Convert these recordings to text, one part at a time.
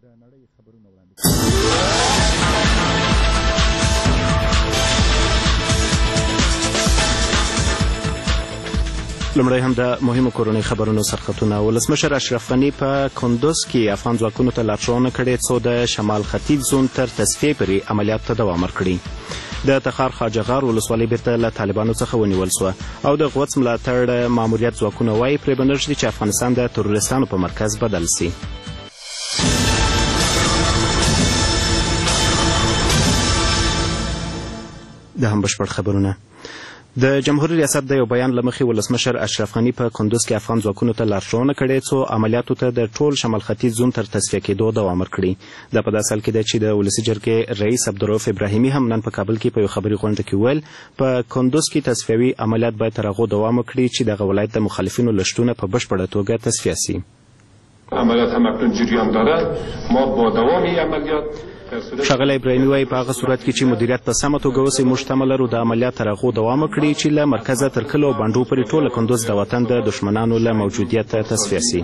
لومړی هم د مهمو کورنۍ خبرونو سرخطونه. ولسمشر اشرف غني په کندوز کې افغان ځواکونو ته لارښوونه کړې څو د شمال ختیځ زون تر تصفیې پورې عملیاتو ته دوام ورکړي. د تخار خواجهغار ولسوالۍ بیرته له طالبانو څخه ونیول سوه او د غوڅ ملاتړ ماموریت ځواکونه وایي پرې به نه ږدي چې افغانستان د تروریستانو په مرکز بدل سي. د هم بشپړ خبرونه. د جمهوریت ریاست د یو بیان له مخې ولسمشر اشرف غني په کندوز کې افغان ځواکونو ته لارښوونه کړې څو عملیاتو ته د ټول شمال ختیځ زون تر تصفیه کېدو دوام ورکړي. دا په داسې حال کې ده چې د ولسي جرګې رئیس عبدالرؤف ابراهیمي هم نن په کابل کې په یو خبري غونډه کې وویل په کندوز کې تصفیوي عملیات باید تر هغو دوام وکړي چې دغه ولایت د مخالفینو لشتونه په بشپړه توګه تصفیه سي. عملیات هم اکنون جریان دارد. ما با دوام این عملیات ښاغلی ابراهیمي وایي په هغه صورت کې چې مدیریت په سمه توګه وسي موږ تمه لرو د عملیات تر هغو دوام وکړي چې له مرکزه تر کلو او بانډو پورې ټوله کندوز د وطن د دښمنانو له موجودیت تصفیه سي.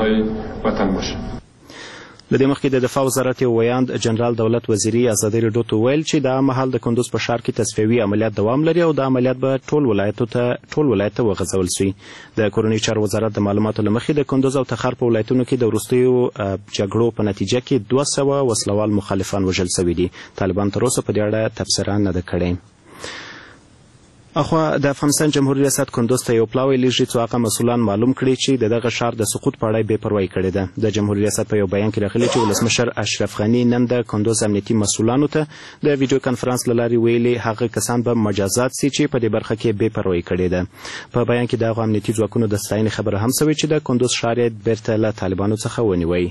له دې مخکې د دفاع وزارت یو ویاند جنرال دولت وزیري ازادي راډیو ته ویل چې دا مهال د کندوز په ښار کې تصفیوي عملیات دوام لري او دا عملیات به ټول ولایت ته وغځول سي. د کورنیو چارو وزارت د معلوماتو له مخې د کندوز او تخار په ولایتونو کې د وروستیو جګړو په نتیجه کې 200 وسلوال مخالفان وژل سوي دي. طالبان تر اوسه په دې اړه تبصره نه ده کړې. اخوا د افغانستان جمهوریت ریاست کندوز ته یو پلاوی لیږي څو هغه مسؤلان معلوم کړي چې دغه ښار د سقوط په اړه بې پروایي کړې ده. د جمهوریت ریاست په یو بیان کې راغلي چې ولسمشر اشرف غني نن د کندوز امنیتي مسؤلانو ته د ویډیو کنفرانس له لارې ویلي هغه کسان به مجازات سي چې په دې برخه کې بې پروایي کړې ده. په بیان کې د هغو امنیتي ځواکونو د ستاینې خبره هم سوې چې د کندوز ښار یې بیرته له طالبانو څخه ونیوی.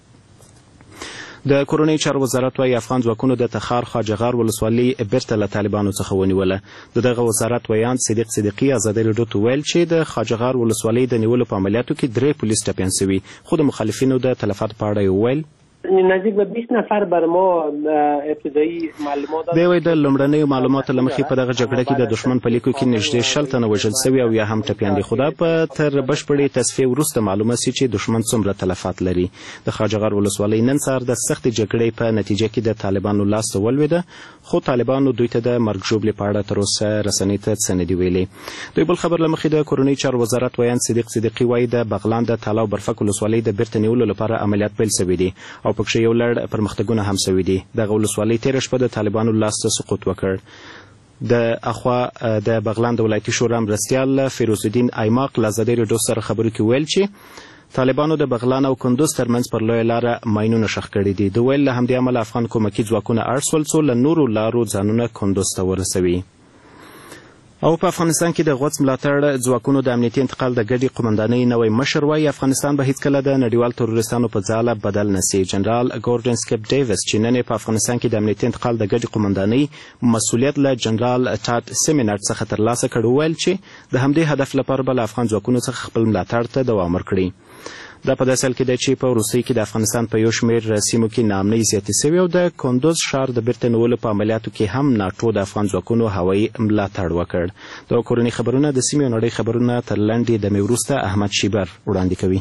د کورنیو چارو وزارت وايي افغان ځواکونو د تخار خواجهغار ولسوالۍ بیرته له طالبانو څخه ونیوله. د دغه وزارت ویاند صدیق صدیقي ازادي راډیو ته ویل چې د خواجهغار ولسوالۍ د نیولو په عملیاتو کې 3 پولیس ټپیان سوي خو د مخالفینو د تلفاتو په اړه یې وویل نزدیک به 20 نفر بر ما ابتدایی معلومات دی وایي د لومړنیو معلوماتو له مخې په دغه جګړه کې د دښمن په لیکو کې نږدې 60 تنه وژل سوي او یا هم ټپیان دي خو دا په تر بشپړې تصفیې وروسته معلومه سي چې دښمن څومره تلفات لري. د خواجهغار ولسوالۍ نن سهار د سختې جګړې په نتیجه کې د طالبانو لاس ته ولوېده خو طالبانو دوی ته د مرګ ژوبلې په اړه تر اوسه رسنۍ ته څه نه دي ویلي. د بل خبر له مخې د کورنیو چارو وزارت ویاند صدیق صدیقي وایي د بغلان د تاله او برفک ولسوالۍ د بیرته نیولو لپاره عملیات پیل سوي دي او پکښې یو لړ پرمختګونه هم سوي دي. دغه ولسوالۍ تېره شپه د طالبانو لاس ته سقوط وکړ. د اخوا د بغلان د ولایتي شورا مرستیال فیروز الدین ایماق له ازادي راډیو سره خبرو کې ویل چې طالبانو د بغلان او کندوز ترمنځ پر لویه لاره ماینونه ښخ کړي دي. د ویل له همدې امله افغان کومکي ځواکونه اړ سول څو له نورو لارو ځانونه کندوز ته ورسوي. او په افغانستان کې د غوڅ ملاتړ ځواکونو د امنیتي انتقال د ګډې قومندانۍ نوی مشر وایي افغانستان به هیڅکله د نړیوال تروریستانو په ځاله بدل نه سي. جنرال ګوردن سکپ ډیویس چې نن په افغانستان کې د امنیتي انتقال د ګډې قومندانۍ مسؤلیت له جنرال ټاټ سیمینارډ څخه ترلاسه کړ وویل چې د همدې هدف لپاره به له افغان ځواکونو څخه خپل ملاتړ ته دوام ورکړي. دا په داسې حال کې ده چې په وروستیو کې د افغانستان په یو شمېر سیمو کې ناامنۍ زیاتې سوي او د کندوز ښار د بیرته نیولو په عملیاتو کې هم ناټو د افغان ځواکونو هوایي ملاتړ وکړ. د کورنۍ خبرونه د سیمې او نړۍ خبرونه تر لنډې دمې وروسته احمد شیبر وړاندې کوي.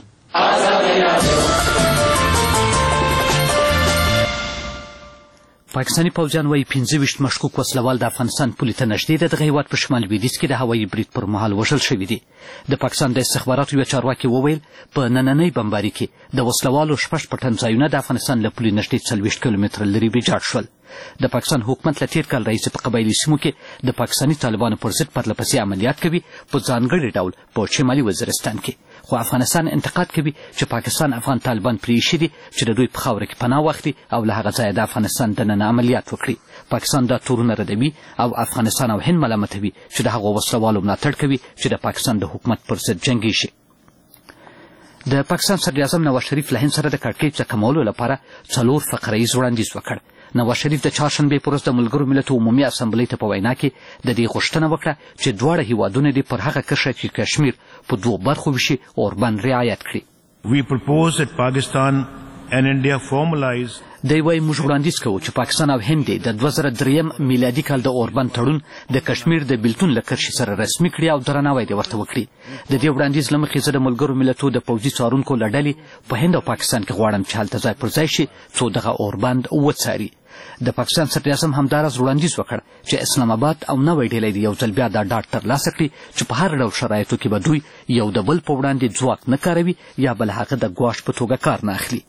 پاکستاني پوځیان وایي 25 مشکوک وسلوال د افغانستان پولې ته نږدې د دغه هېواد په شمال لویدیځ کې د هوایي برید پر مهال وژل شوي دي. د پاکستان د استخباراتو یوه چارواکي وویل په نننۍ بمباري کې د وسلوالو 6 پټن ځایونه د افغانستان له پولې نږدې 40 کیلومتره لرې ویجاړ شول. د پاکستان حکومت له تیر کال راهیسې په قبایلي سیمو کې د پاکستاني طالبانو پر ضد پرله پسې عملیات کوي په ځانګړي ډول په شمالي وزیرستان کې. خو افغانستان انتقاد کوي چې پاکستان افغان طالبان پرې ایښي دي چې د دوی په خاوره کې پناه واخلي او له هغه ځایه د افغانستان دننه عملیات وکړي. پاکستان دا تورونه ردوي او افغانستان او هند ملامتوي چې د هغو وسلوالو ملاتړ کوي چې د پاکستان د حکومت پر ضد جنګېږي. د پاکستان صدراعظم نواز شریف له هند سره د کړکېچ د کمولو لپاره 4 فقره-ییز وړاندیز وکړ. نواز شریف د چهارشنبې په ورځ د ملګرو ملتونو عمومي اسامبلۍ ته په وینا کې د دې غوښتنه وکړه چې دواړه هیوادونه دې پر هغه کرښه چې کشمیر په 2 برخو ویشي اوربند رعایت کړي. We propose that Pakistan and India formalize دی وایي موږ وړاندیز کوو چې پاکستان او هند د 2003 میلادي کال د اوربند تړون د کشمیر د بیلتون له کرښې سره رسمي کړي او درناوی دې ورته وکړي. د دې وړاندیز له مخې زه د ملګرو ملتو د پوځي څارونکو له ډلې په هند او پاکستان کې غواړم چې هلته ځای پر ځای شي څو دغه اوربند وڅاري. د پاکستان صدراعظم همداراز وړاندیز وکړ چې اسلام آباد او نوی ډیلی د یو ځل بیا دا ډاډ ترلاسه کړي چې په هر ډول شرایطو کې به دوی یو د بل په وړاندې ځواک نه کاروي یا بل هغه د ګواښ په توګه کار نه اخلي.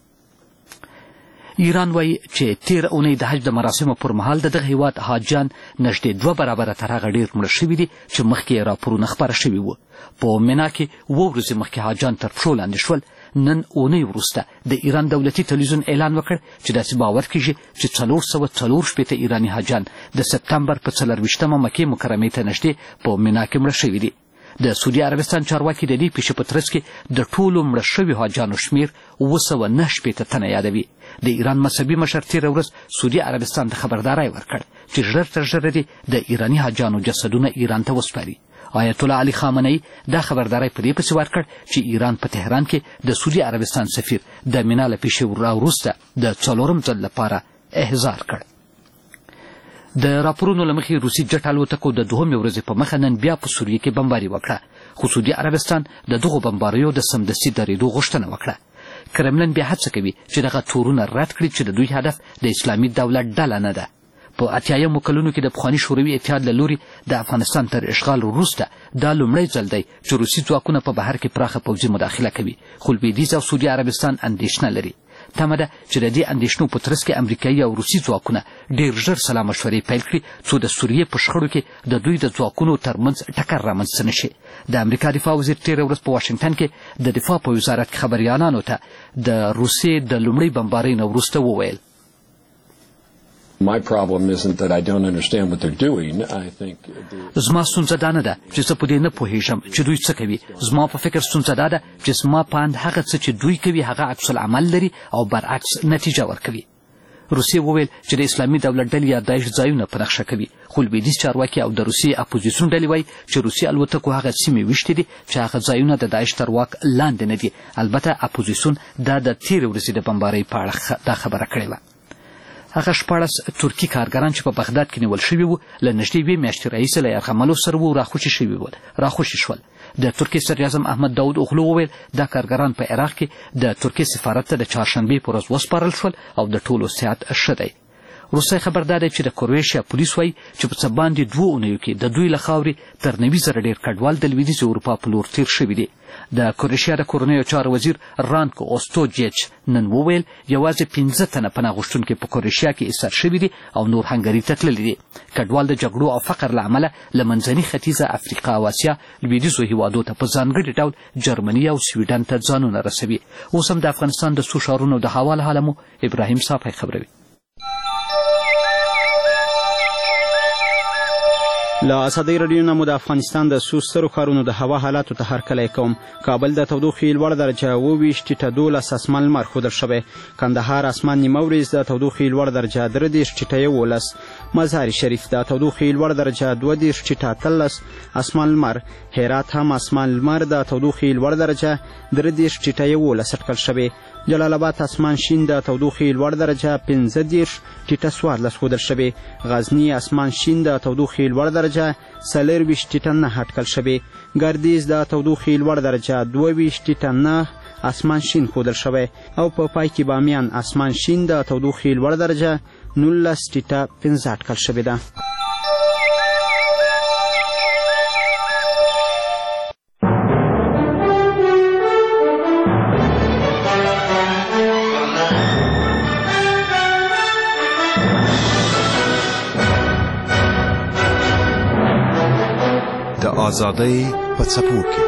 ایران وایي چې تیر اونۍ د حج د مراسمو پر مهال د دغه هیواد حاجیان نږدې 2 برابره تر هغه ډېر مړه شوي دي چې مخکې یې راپورونه خپاره شوي وو. په مینا کې 2 ورځې مخکې حاجیان تر پښو لاندې شول. نن اونۍ وروسته د ایران دولتي تلویزیون اعلان وکړ چې داسې باور کیږي چې 444 ایراني حاجیان د سپتمبر په 24مه مکې مکرمې ته نږدې په مینا کې مړه شوي دي. د سعودي عربستان چارواکي د دې پیښې په ترڅ کې د ټولو مړه شوي حاجیانو شمېر 209 تنه یادوي. د ایران مذهبي مشر تېره ورځ سعودي عربستان ته خبرداری ورکړ چې ژر تر ژره دې د ایراني حاجیانو جسدونه ایران ته وسپاري. آیت الله علي خامنه‌ای دا خبرداری په دې پسې ورکړ چې ایران په تهران کې د سعودي عربستان سفیر د مینا له پیښې وروسته د 4م ځل لپاره احضار کړ. د راپورونو له مخې روسي جټ الوتکو د 2مې ورځې په مخه نن بیا په سوریه کې بمباري وکړه، خو سعودي عربستان د دغو بمباریو د سمدستي درېدو غوښتنه وکړه. کرملن بیا هڅه کوي چې دغه تورونه رد کړي چې د دوی هدف د اسلامي دولت ډله نه ده. په 80مو کلونو کې د پخواني شوروي اتحاد له لوري د افغانستان تر اشغال وروسته دا لومړی ځل دی چې روسي ځواکونه په بهر کې پراخه پوځي مداخله کوي، خو لویدیځ او سعودي عربستان اندېښنه لري. تمه ده چې د دې اندېښنو په ترڅ کې امریکایي او روسي ځواکونه ډېر ژر سلا مشورې پیل کړي څو د سوریې په شخړو کې د دوی د ځواکونو ترمنځ ټکر رامنځته نه شي. د امریکا دفاع وزیر تېره ورځ په واشنګټن کې د دفاع په وزارت کې خبریالانو ته د روسیې د لومړۍ بمبارۍ نه وروسته وویل My problem isn't that I don't understand what they're doing. I think زما ستونزه دا نه ده چې زه په دې نه پوهېږم چې دوی څه کوي. زما په فکر ستونزه دا ده چې زما په اند هغه څه چې دوی کوي هغه عکس العمل لري او برعکس نتیجه ورکوي. روسیې وویل چې د اسلامي دولت ډلې یا داعش ځایونه په نقشه کوي، خو لویدیځ چارواکي او د روسیې اپوزیسیون ډلې وایي چې روسي الوتکو هغه سیمې ویشتې دي چې هغه ځایونه د داعش تر واک لاندې نه دي. البته اپوزیسیون دا د تېرې ورځې د بمبارۍ په اړه دا خبره کړې وه. هغه 14 ترکي کارګران چې په بغداد کې نیول شوي وو له نږدې 2 میاشتې راهیسې له یرغملو سره وو راخوشي شول. د ترکیې صدراعظم احمد داود اوغلو وویل دا کارګران په عراق کې د ترکیې سفارت ته د چهارشنبې په ورځ وسپارل شول او د ټولو صحت ښه دی. روسي خبر دا دی چې د کرویشیا پولیس وایي چې په څه باندې 2 اونیو کې د دوی له خاورې تر 90,000 ډېر کډوال د لویدیځې اروپا په لور تیر شوي دي. د کروشیا د کورنیو چارو وزیر رانکو اوستوجیچ نن وویل یوازې 15 تنه پناه غوښتونکي په کروشیا کې ایستل شوي دي او نور هنګري ته تللي دي. کډوال د جګړو او فقر له امله له منځني ختیځه افریقا او اسیا لویدیځو هیوادو ته په ځانګړي ډول جرمني او سویډن ته ځانونه رسوي. اوس هم د افغانستان د څو ښارونو د هوا له حاله مو ابراهیم صافی خبروي. له ازادۍ راډیو نه مو د افغانستان د څو سترو ښارونو د هوا حالاتو ته هرکلی کوم. کابل د تودوخې لوړه درجه 22.12 اسمان لمر ښودل شوی. کندهار اسمان نیمه ورځ د تودوخې لوړه درجه 23.11. مزار شریف د تودوخې لوړه درجه 22.13 اسمان لمر. هرات هم اسمان لمر د تودوخې لوړه درجه 23.11 اټکل شوی. جلال آباد اسمان شین د تودوخې لوړه درجه 15.14 ښودل شوی. غزني اسمان شین د تودوخې لوړه درجه 24.9 اټکل شوی. ګردیز د تودوخې لوړه درجه 22.9 اسمان شین ښودل شوی او په پای کې بامیان اسمان شین د تودوخې لوړه درجه 19.15 اټکل شوی ده. آزادی په څپو کې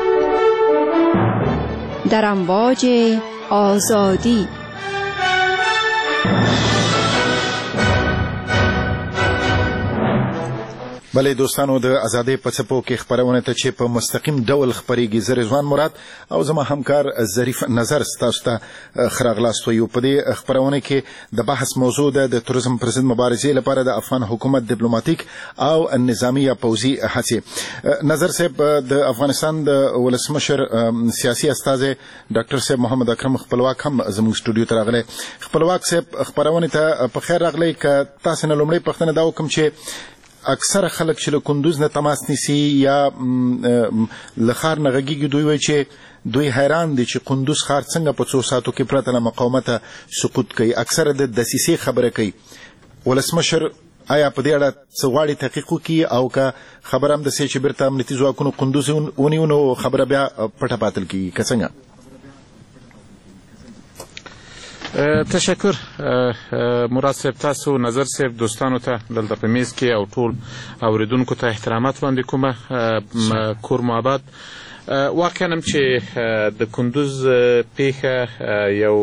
در امواج آزادی بلې دوستانو د ازادۍ په څپو کې خپرونه ته چې په مستقیم ډول خپرېږي زه رضوان مراد او زما همکار ظریف نظر ستاسو ته ښه راغلاست وایو. په دې خپرونه کې د بحث موضوع ده د تورزم پر ضد مبارزې لپاره د افغان حکومت ډیپلوماټیک او نظامي یا پوځي هڅې. نظر صاحب د افغانستان د ولسمشر سیاسي استازی ډاکټر صاحب محمد اکرم خپلواک هم زموږ سټوډیو ته راغلی. خپلواک صاحب خپرونې ته په خیر راغلی. که تاسو نه لومړی پوښتنه دا وکړم چې اکثره خلک چې له کندوز نه تماس نیسي یا له ښار نه غږېږي دوی وایي چې دوی حیران دي چې کندوز ښار څنګه په 2 ساعتو کې پرته له مقاومته سقوط کوي. اکثره د دسیسې خبره کوي. ولسمشر آیا په دې اړه څه غواړي تحقیق وکړي او که خبره هم داسې چې بیرته امنیتي ځواکونو کندوز ونیو نو خبره بیا پټه پاتل کېږي که څنګه؟ تشکر مراد صاحب، تاسو نظر صاحب، دوستانو ته دلته په میز کې او ټول اوریدونکو ته احترامات وړاندې کومه. کور مو آباد. واقعا هم چې د کندوز پیښه یو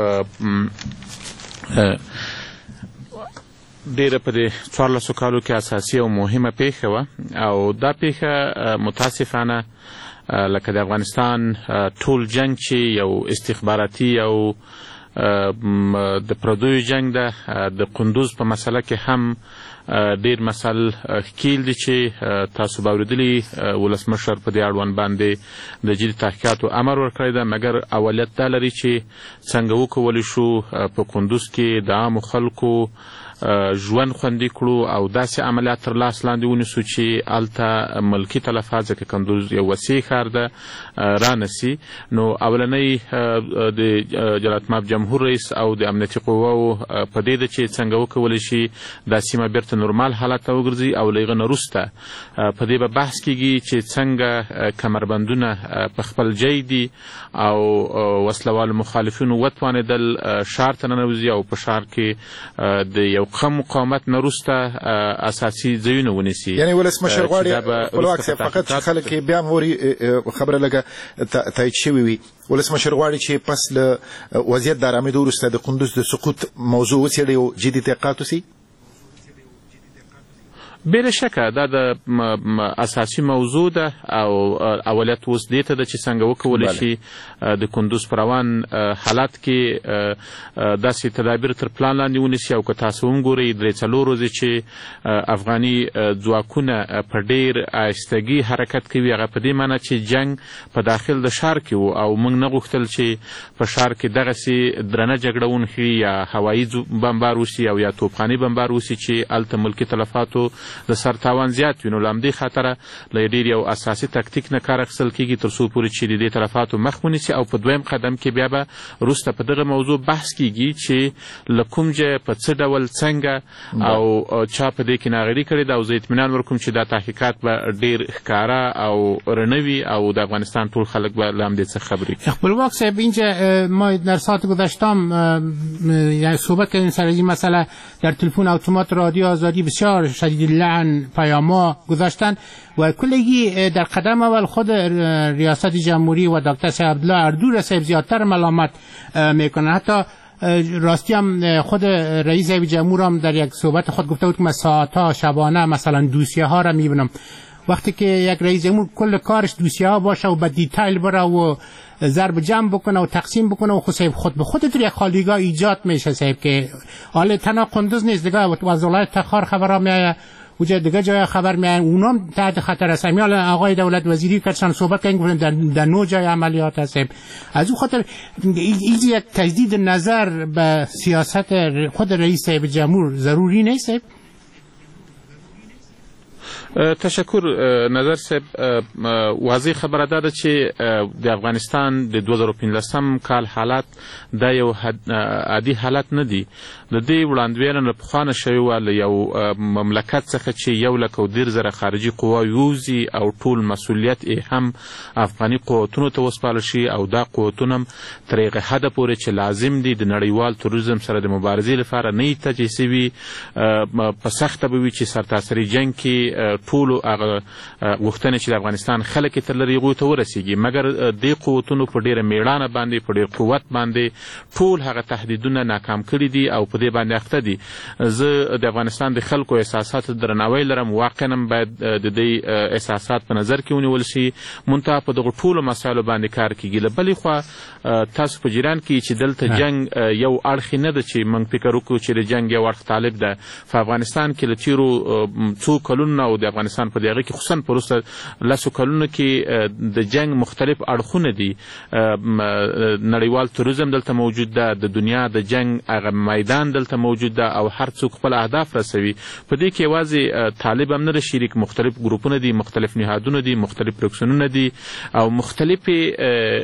ډیره په دې 14 کالو کې اساسي او مهمه پیښه وه او دا پیښه متاسفانه لکه د افغانستان ټول جنگ چې یو استخباراتي او د پردیو جنگ ده، د کندوز په مسله کې هم ډیر مسل ښکیل دي چې تاسو به اورېدلي ولسمشر په دې اړوند باندې د جدي تحقیقاتو امر ورکړی ده، مګر اولیت دا لري چې څنګه وکولی شو په کندوز کې د عامو خلکو ژوند خوندي کړو او داسې عملیات تر لاس لاندې ونیسو چې هلته ملکي تلفات، ځکه کندوز یو وسیع ښار ده، رانسي. نو اولنۍ د جلالتمآب جمهور رئیس او د امنیتي قواو په دې ده چې څنګه وکولی شي دا سیمه بیرته نورمال حالت ته وګرځي او له هغه نه وروسته په دې به بحث کېږي چې څنګه کمربندونه په خپل ځای دي او وسلوالو مخالفینو وتوانېدل ښار ته ننوځي او په ښار کې د یو قوم مقاومت نه وروسته اساسي ځایونه ونیسي. یعنی ولسمشر غواړي خپلواک صاحب فقط چې خلک بیا موري خبره لګه تایید شوې وي، ولسمشر غواړي چې پس له وضعیت د ارامېدو وروسته د کندوز د سقوط موضوع وڅېړي او جدي تحقیقات وسي. بلا شکه دا د اساسي موضوع ده او اولیت اوس دې ته ده چې څنګه وکولی شي د کندوز په روان حالت کې داسې تدابیر تر پلان لاندې ونیسي. او که تاسو وګورئ 3-4 ورځې چې افغاني ځواکونه په ډېر آهستګي حرکت کوي، هغه په دې معنی چې جنګ په داخل د ښار کې و او موږ نه غوښتل چې په ښار کې دغسې درنه جګړه ونښي یا هوایي بمبار وسي او یا توپخاني بمبار وسي چې هلته ملکي تلفاتو د سر تاوان زیات وي. نو له همدې خاطره له ډېر یو اساسي تکتیک نه کار اخیستل کېږي تر څو پورې چې د دې تلفاتو مخ ونیسي او په دویم قدم کې بیا به وروسته په دغه موضوع بحث کېږي چې له کوم ځایه په څه ډول څنګه او چا په دې کې ناغېړي کړې ده. او زه اطمینان ورکوم چې دا تحقیقات به ډېر ښکاره او رڼه وي او د افغانستان ټول خلک به له همدې څخه خبرې کړي. خپلواک صاحب، اینجا ما در ساعت گذشتم یعنی صحبت کردیم سر این مسئله در تلفن اتومات رادیو آزادی بسیار شدید لعن پیاما گذاشتن و کلگی در قدم اول خود ریاست جمهوری و دکتر سید عبدالله اردور صاحب زیادتر ملامت میکنن. حتی راستی هم خود رئیس جمهور هم در یک صحبت خود گفته بود که من ساعتها شبانه مثلا دوسیه ها را میبینم. وقتی که یک رئیس جمهور کل کارش دوسیه ها باشه و به دیتیل بره و ضرب جمع بکنه و تقسیم بکنه و خود به خودت یک خالیگاه ایجاد میشه صاحب که حالا تنها قندوز نیست، دیگه وزارت تخار خبرها میایه وجه دیگه جای خبر میایه اونام تحت خطر هستن. حالا آقای دولت وزیری کردن صحبت کردن در 9 جای عملیات هست. از اون خاطر این یک تجدید نظر به سیاست خود رئیس جمهور ضروری نیست. تشکر نظر صاحب. واضح خبره ده چې د افغانستان د 2015 کال حالات دا یو عادي حالات نه دي. د دې وړاندوینه له پخوانه شوې وه له یو مملکت څخه چې 1,10,000 خارجي قواوې ووځي او ټول مسؤلیت یې هم افغاني قوتونو ته وسپارل شي او دا قوتونه هم تر هغه حده پورې چې لازم دي د نړیوال تروریزم سره د مبارزې لپاره نه یې تجهیز شوي، په سخته به وي چې سرتاسري جنګ کې ټولو هغه غوښتنې چې د افغانستان خلک یې ترلري هغوی ته ورسیږي، مګر دې قوتونو په ډېره میړانه باندې په ډېر قوت باندې ټول هغه تهدیدونه ناکام کړي دي او په دې باندې اخته دي. زه د افغانستان د خلکو احساساتو درناوی لرم، واقعا باید د دې احساسات په نظر کې ونیول شي، منتها په دغو ټولو مسایلو باندې کار کیږي. له بلې خوا تاسو په جریان کې چې دلته جنګ یو اړخ نه ده چې موږ فکر وکړو چې د جنګ یو اړخ طالب ده. په افغانستان کې له تېرو څو کلونو او د افغانستان په دغه کې خصوصا په وروسته 10 کلونو کې د جنګ مختلف اړخونه دي. نړیوال توریزم دلته موجود ده، د دنیا د جنګ هغه میدان دلته موجود ده او هر څوک خپل اهداف رسوي. په دې کې یوازې طالب هم نه ده شریک، مختلف ګروپونه دي، مختلف نهادونه دي، مختلف پروکسیونونه دي او مختلفې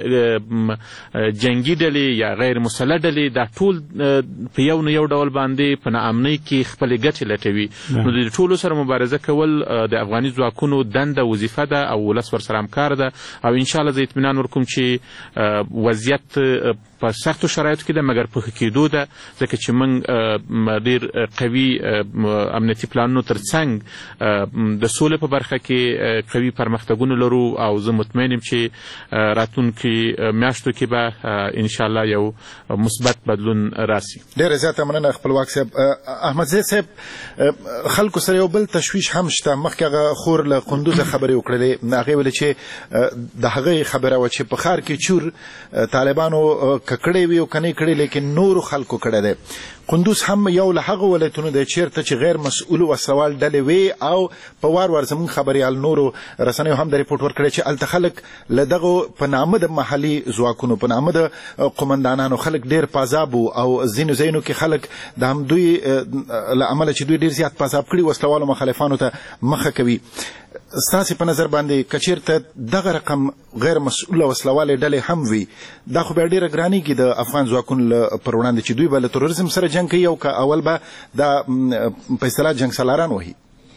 جنگي ډلې یا غیر مسلح ډلې، دا ټول په یو نه یو ډول باندې په ناامنۍ کې خپلې ګټې لټوي. نو د ټولو سره مبارزه کول د افغاني ځواکونو دنده وظیفه ده او ولس ورسره همکار ده او انشاءالله زه اطمینان ورکوم چې وضعیت په سختو شرایطو کې ده مګر په ښه کېدو ده، ځکه چې موږ ډېر قوي امنیتي پلانونو تر څنګ د سولې په برخه کې قوي پرمختګونه لرو او زه مطمئن یم چې راتلونکي میاشتو کې به انشاءالله یو مثبت بدلون راسي. ډېره زیاته مننه خپلواک صاحب. احمدزی صاحب، خلکو سره یو بل تشویش هم شته. مخکې هغه خور له قندوزه خبرې وکړلې، هغې ویلې چې د هغې خبره وه چې په ښار کې چور طالبانو کړی وي او کنې کړی، لیکن نورو خلکو کړی دی. قندوز هم یو له هغو ولایتونو دی چېرته چې غیر مسؤلو وسلوال ډلې وي او په وار وار زموږ خبریال نورو رسنیو هم د ریپورټ ورکړی چې هلته خلک له دغو په نامه د محلي ځواکونو په نامه د قمندانانو خلک ډېر پازاب او ځینو ځایونو کې خلک د همدوی له امله چې دوی ډېر زیات پازاب کړي وسلوالو مخالفانو ته مخه کوي. ستاسې په نظر باندې که چېرته دغه رقم غیر مسؤله وسلوالې ډلې هم وي، دا خو بیا ډېره ګرانېږي د افغان ځواکونو پر وړاندې چې دوی به له تروریزم سره جنګ کوي او که اول به دا په اصطلاح جنګ سالاران وهي.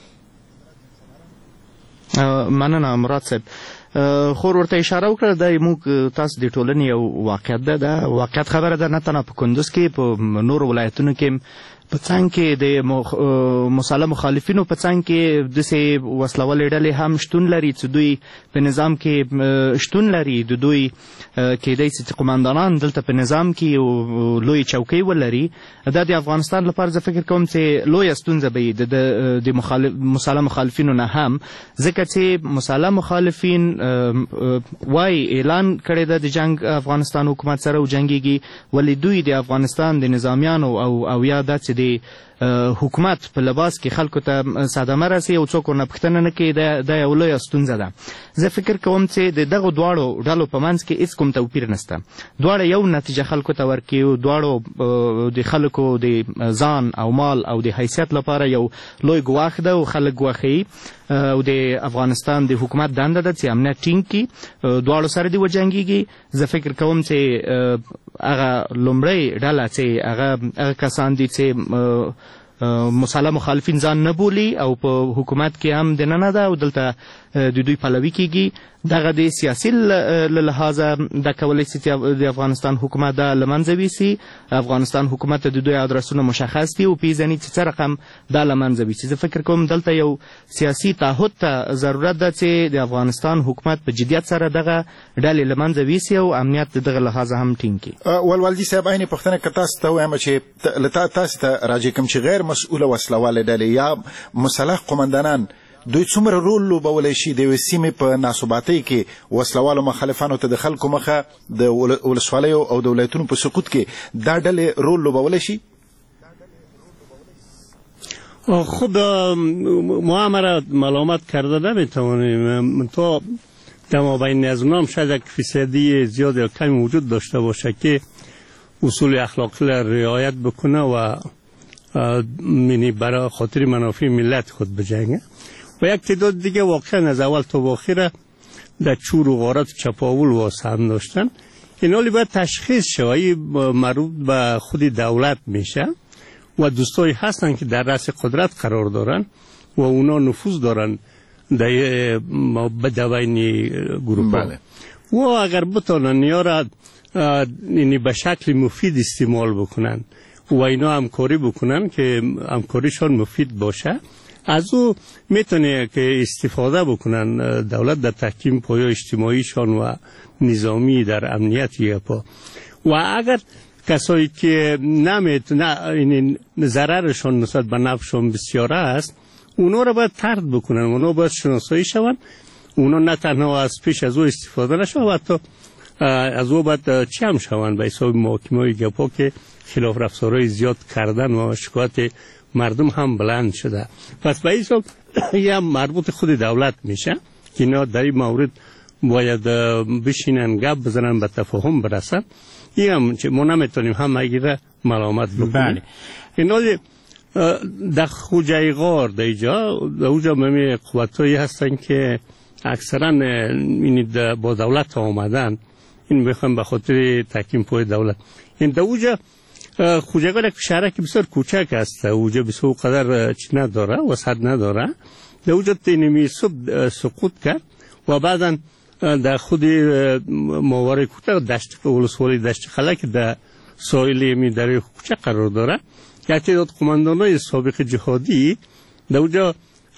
مننه مراد صاحب. خور ورته اشاره وکړه د موږ تاسو د ټولنې یو واقعیت ده، دا واقعیت خبره ده، نه تنها په کندوز کې، په نورو ولایتونو کې په څنګ کې د مسلح مخالفینو په څنګ کې داسې وسلوالې ډلې هم شتون لري چې دوی په نظام کې شتون لري. د دوی کېدای شي چې قمندانان دلته په نظام کې لوی چوکۍ ولري. دا د افغانستان لپاره زه فکر کوم چې لویه ستونزه به وي د مسلح مخالفینو نه هم، ځکه چې مسلح مخالفین وایي اعلان کړی ده د جنګ افغانستان حکومت سره او جنګیږي، ولې دوی د افغانستان د نظامیانو او یا دا چې د حکومت په لباس کې خلکو ته صدمه رسي او څوک ورنه پوښتنه نه کوي، دا یو لویه ستونزه ده. زه فکر کوم چې د دغو دواړو ډلو په منځ کې هېڅ کوم توپیر نشته. دواړه یو نتیجه خلکو ته ورکوي، دواړو د خلکو د ځان او مال او د حیثیت لپاره یو لوی ګواښ ده او خلک ګواښوي او د افغانستان د حکومت دنده ده چې امنیت ټینګ کړي، دواړو سره دې وجنګېږي. زه فکر کوم چې هغه لومړی ډله چې هغه کسان دي چې مسلح مخالفین ځان نه بولي او په حکومت کې هم دننه ده او دلته د دوی پلوي کېږي، دغه د سیاسي له لحاظه دا کولی شي چې د افغانستان حکومت دا له منځه ویسي. افغانستان حکومت ته د دوی ادرسونه مشخص دي او پیژني چې څه رقم دا له منځه ویسي. زه فکر کوم دلته یو سیاسي تعهد ته ضرورت ده چې د افغانستان حکومت په جدیت سره دغه ډلې له منځه ویسي او امنیت د دغه لحاظه هم ټینګ کړي. ولوالدي صاحب، عینې پوښتنه که تاسو ته ووایم چې تاسو ته راجع کوم چې غیر مسؤله وسلوالې ډلې یا مسلح قمندانان دوی څومره رول لوبولی شي د یوې سیمې په ناثباتۍ کې وسلوالو مخالفانو ته د خلکو مخه د ولسوالیو او د ولایتونو په سقوط کې دا ډلې رول لوبولی شي؟ خب ما همه ملامت کرده نمیتوانیم، تا در مابین از اونام شاید یک فیصدی زیاد یا کمی وجود داشته باشه که اصول اخلاقی را رعایت بکنه و برای خاطر منافع ملت خود بجنگه و یک تعداد دیگه واقعا از اول تا آخر در چور و غارت چپاول واسه هم داشتن. این حالی باید تشخیص شوی مربوط به خود دولت میشه و دوستایی هستن که در رأس قدرت قرار دارن و اونا نفوذ دارن در بدوین گروه ها و اگر بتانن یا را به شکل مفید استعمال بکنن و اینا همکاری بکنن که همکاریشان مفید باشه، از او میتونه که استفاده بکنن دولت در تحکیم پایه‌های اجتماعیشان و نظامی در امنیت یپا. و اگر کسایی که این ضررشان نسبت به نفعشان بسیار است، اونا را باید طرد بکنن، اونا باید شناسایی شوند، اونا نه تنها از پیش از او استفاده نشوند، حتی از او باید چی هم شوند به حساب محاکمه‌های گپا که خلاف رفتارهای زیاد کردن و شکایت مردم هم بلند شده. پس به حساب یه مربوط خود دولت میشه که اینا در این مورد باید بشینن گپ بزنن به تفاهم برسن. این هم که ما نمیتونیم هم اگه ملامت بکنیم. اینا در خوجه غار در اینجا ممی قوتایی هستن که اکثرا با دولت آمدن، این بخوام به خاطر تحکیم پای دولت. این در اونجا خوجه غار یک شهرک بسیار کوچک است، اونجا بسیار قدر چی نداره، وسعت نداره. در اونجا تینمی سقوط کرد و بعدا در خود ماوره کوچه دشت ولسوالی دشت خلا که در ساحل می دریای کوچه قرار داره، یک تعداد قماندانای سابق جهادی در اونجا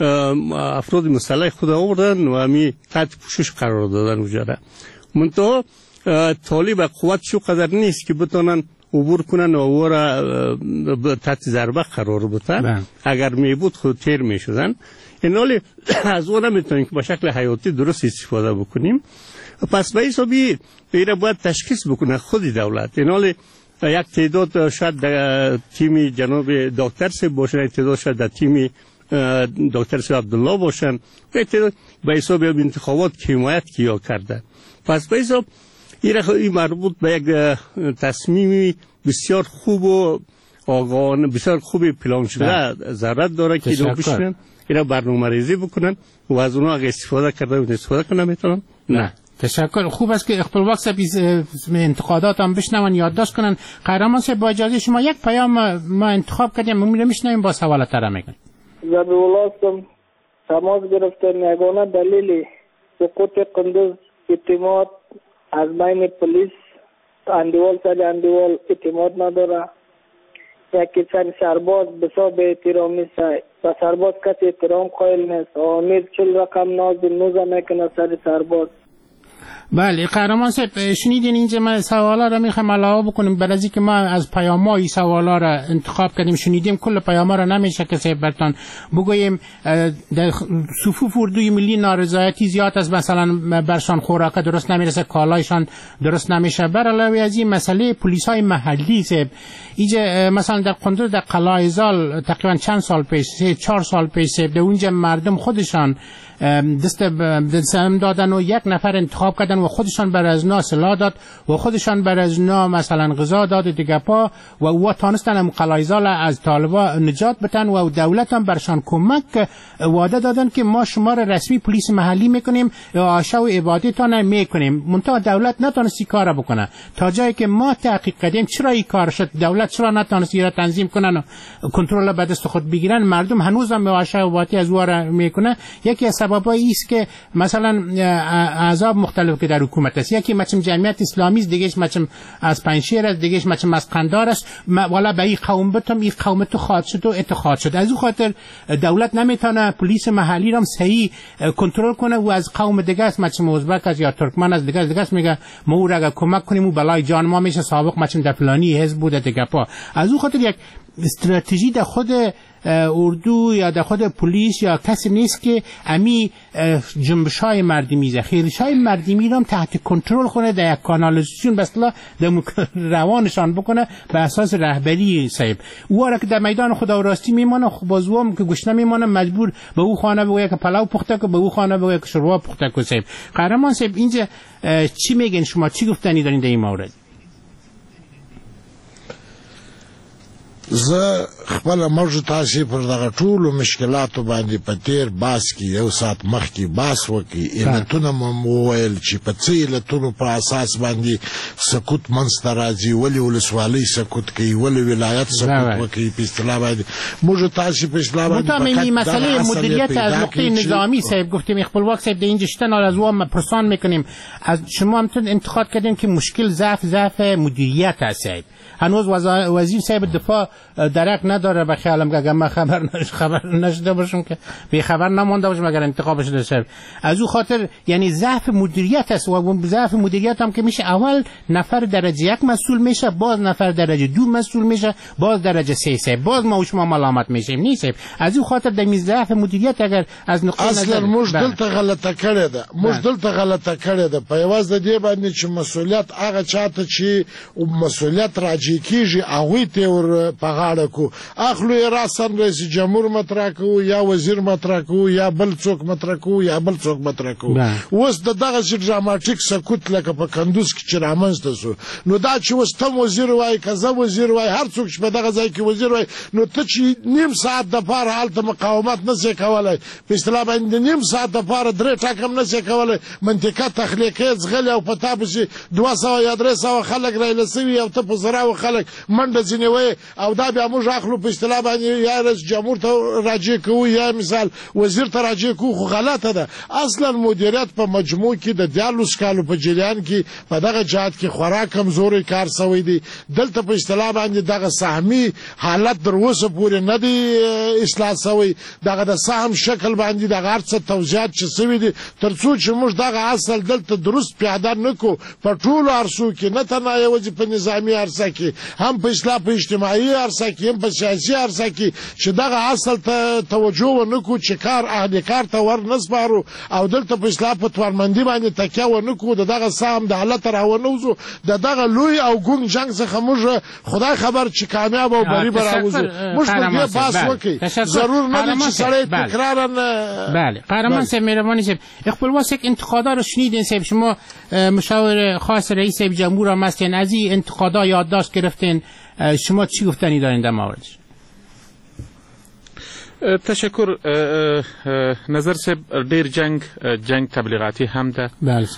افراد مسلح خود آوردن و می تحت پوشش قرار دادن اونجا را. منتها طالب قوت شو قدر نیست که بتونن عبور کنن و او را تحت ضربه قرار بدن. اگر می بود خود تیر می شدن. این حالی از اون نمیتونیم که با شکل حیاتی درست استفاده بکنیم. پس به حسابی ایره باید تشخیص بکنه خود دولت. این حالی یک تعداد شاید در تیم جناب دکتر سیب باشن، یک تعداد شاید در تیم دکتر سیب عبدالله باشن، یک تعداد به حساب انتخابات که حمایت کیا کرده. پس به حساب این مربوط به یک تصمیمی بسیار خوب و آگاهانه، بسیار خوب پلان شده ضرورت داره که اینا بشینن، اینا برنامه ریزی بکنن و از اونها اگه استفاده کرده و استفاده کنن میتونن. نه تشکر. خوب است که اختل وقت انتقادات هم بشنون، یادداشت کنن. قهرمان صاحب با اجازه شما یک پیام ما انتخاب کردیم، میشنویم با سوالات را میگن. زبی‌الله هستم. تماس گرفتن یگانه دلیل سقوط قندوز اعتماد از بین پلیس اندیوال اندیوال اعتماد نداره. یکی سرباز بسا به احترامی سای و سرباز کسی احترام قائل نیست. امیر 40 رقم ناز نوزه میکنه سر سرباز. بله قهرمان صاحب شنیدین اینجا ما سوالا را میخوایم علاوه بکنیم، برای اینکه ما از پیام‌های سوالا را انتخاب کردیم، شنیدیم کل پیام‌ها را نمیشه که صاحب برتان بگوییم. در صفوف اردوی ملی نارضایتی زیاد است، مثلا برشان خوراک درست نمیرسه، کالایشان درست نمیشه. بر علاوه از این مسئله پلیس‌های محلی صاحب اینجا مثلا در قندوز در قلعه زال تقریبا چند سال پیش 3-4 سال پیش صاحب در اونجا مردم خودشان دستم دادن و یک نفر انتخاب کردن و خودشان بر از نا سلاح داد و خودشان بر از نا مثلا غذا داد دیگه پا و او تانستن هم قلایزال از طالبا نجات بتن و دولت هم برشان کمک وعده دادن که ما شما را رسمی پلیس محلی میکنیم و آشا و عبادتان میکنیم. منتها دولت نتونستی کار بکنه تا جایی که ما تحقیق کردیم چرا این کار شد، دولت چرا نتونستی را تنظیم کنن و کنترل به دست خود بگیرن، مردم هنوز هم آشا و عبادت از واره میکنه. یکی از سببایی است که مثلا احزاب مختلف که در حکومت است، یکی مثلا جمعیت اسلامی است، دیگهش مثلا از پنجشیر است، دیگهش مثلا از قندار است، والا به این قوم بتم این قوم تو خواهد شد و اتخاذ شد. از اون خاطر دولت نمیتونه پلیس محلی را صحیح کنترل کنه و از قوم دیگه است مثلا ازبک است یا ترکمن است دیگه است میگه ما او را کمک کنیم و بلای جان ما میشه سابق مثلا در فلانی حزب بوده دیگه پا. از اون خاطر یک استراتژی در خود اردو یا در خود پلیس یا کسی نیست که امی جنبش‌های مردمی ذخیره‌های مردمی را تحت کنترل کنه، در یک کانالیزاسیون بسلا در روانشان بکنه به اساس رهبری صاحب. او را که در میدان خدا و راستی میمونه بازوام که گوش نمیمونه مجبور به او خانه بگه که پلاو پخته که به او خانه بگه که شوروا پخته که صاحب. قهرمان صاحب اینجا چی میگن شما، چی گفتنی دارین در این مورد؟ زه خپل مرجو تاسې پر دغه ټولو مشکلاتو باندې په تیر باس کې یو ساعت مخکې باس وکړي، علتونه مو وویل چې په څه علتونو په اساس باندې سقوط منځته راځي، ولې ولسوالۍ سقوط کوي، ولې ولایت سقوط وکړي په اصطلاح باندې. موږ تاسې په اصطلاح باندې مسئله مدیریت از نقطه نظامی صاحب گفتیم خپلواک صاحب در اینجا شتن از او پرسان میکنیم. از شما هم انتقاد کردیم که مشکل ضعف مدیریت است صاحب. هنوز وزیر صاحب دفاع درک نداره به خیالم که اگر من خبر نشده باشم که بی خبر نمانده باشم اگر انتخابش داشته. از او خاطر یعنی ضعف مدیریت است و ضعف مدیریت هم که میشه اول نفر درجه 1 مسئول میشه، باز نفر درجه 2 مسئول میشه، باز درجه 3 باز ما و شما ملامت میشیم. نیست از او خاطر د ضعف مدیریت اگر از نقطه نظر اصلا موږ دلته غلطه کړې ده، موږ دلته غلطه کړې ده په یوازې د دې باندې چې مسؤلیت هغه چاته چې مسؤلیت راجع کیږي هغوی ته ور په غاړه کو اخلو یې راسن رئیس جمهور مطرح کو یا وزیر مطرح کو یا بل څوک مطرح کو یا بل څوک مطرح کو. اوس دغه ډراماټیک سکوت لکه په کندوز کې چې رامنځته سو نو دا چې اوس ته وزیر وای کزه وزیر وای هر څوک چې په دغه ځای کې وزیر وای نو ته چې نیم ساعت د پاره حالت مقاومت نشي کولای په اصطلاح باندې نیم ساعت د پاره درې ټاکم نشي کولای منطقه تخلیقي زغل او پتا به 200 یا 300 خلک رايلسوي او ته په زراو خلک منډه ځنیوي او دا بیا موږ اخلو په اصطلاح باندې یا رئیس جمهور ته راجع کوو یا مثال وزیر ته راجع کوو خو غلطه ده. اصلا مدیریت په مجموع کې د 14 کالو په جریان کې په دغه جهات کې خورا کمزوري کار شوی دی. دلته په اصطلاح باندې دغه سهمي حالت در اوسه پورې نه دی اصلاح شوی. دغه د سهم شکل باندې دغه ارڅ توضیحات چې شوی دي ترڅو چې موږ دغه اصل دلته درست پیاده نکو په ټولو ارسو کې نه تنه یوازې په نظامی ارسه کې هم په اصلاح په اجتماعي ارسه کې هم په سیاسي ارسه کې چې دغه اصل ته توجه ونکو چې کار اهل کار ته ور نسپارو او دلته په اصلاح په توانمندي باندې تکیه ونکو دغه سهم د حالت راونوزو دغه لوی او ګون جنگ څخه موږ خدای خبر چې کامیاب او بری براوزو موږ په دې باس وکي ضرور نه دي چې سړی تکرارا. بله قهرمان صاحب مهربانی صاحب اخبار یک انتقادا رو شنیدین صاحب شما مشاور خاص رئیس جمهور هم هستین از این انتقادا یادداشت گرفتین شما چی گفتنی دارین در موردش؟ تشکر نظر صاحب ډیر جنگ تبلیغاتی هم ده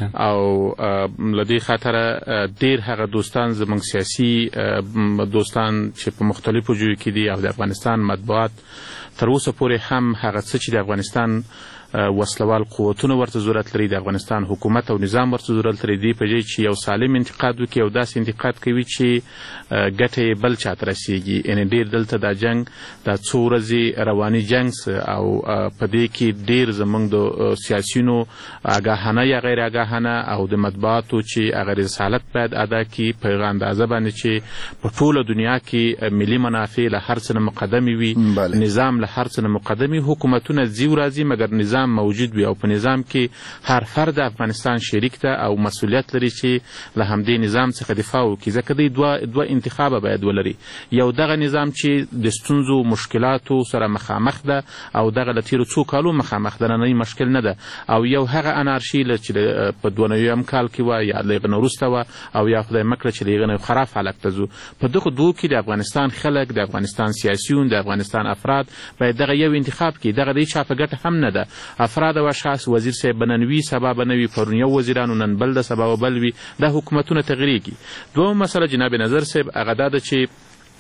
او لدی خاطر ډیر هغه دوستان زموږ سیاسي دوستان چې په مختلفو ځایونو کې دي او د افغانستان مطبوعات تر اوسه پورې هم هغه څه چې د افغانستان وسلوال قوتونه ورته ضرورت لري د افغانستان حکومت او نظام ورته ضرورت لري دی په ځای چې یو سالم انتقاد وکړي او داسې انتقاد کوي چې ګټه بل چاته رسیږي. یعنې ډیر دلته دا جنگ دا څو ورځې رواني جنگ او په دې کې ډیر زموږ د سیاسیونو آګاهانه یا غیر آګاهانه او د مطبوعاتو چې هغه رسالت باید ادا کړي په اندازه باندې چې په ټوله دنیا کې ملي منافع له هر څه نه مقدمې وي نظام له هر څه نه مقدمې حکومتونه ځي ورځي مګر نظام موجود وي او په نظام کې هر فرد افغانستان شریک ده او مسؤلیت لري چې له همدې نظام څخه دفاع وکړي ځکه دوی دوه انتخابه باید ولري. یو دغه نظام چې د ستونزو مشکلاتو سره مخامخ ده او دغه له تیرو څو کالو مخامخ ده نننی مشکل نه ده او یو هغه انارشي چې په 2009 کال کې وه یا له هغه نه وروسته وه او یا خدای مکړه چې له هغه نه خراب حالت ته ځو. په دغو دوو کې د افغانستان خلک د افغانستان سیاسیون د افغانستان افراد باید دغه یو انتخاب کړي. دغه د هیچا په ګټه هم نه ده. افراد او اشخاص وزیر صاحب بننوي سبا بنوي پرون یو وزیرانو نن بل د سبا و بل وي دا حکومتونه تغییرېږي. دویمه مسله جناب نظر صاحب هغه دا ده چې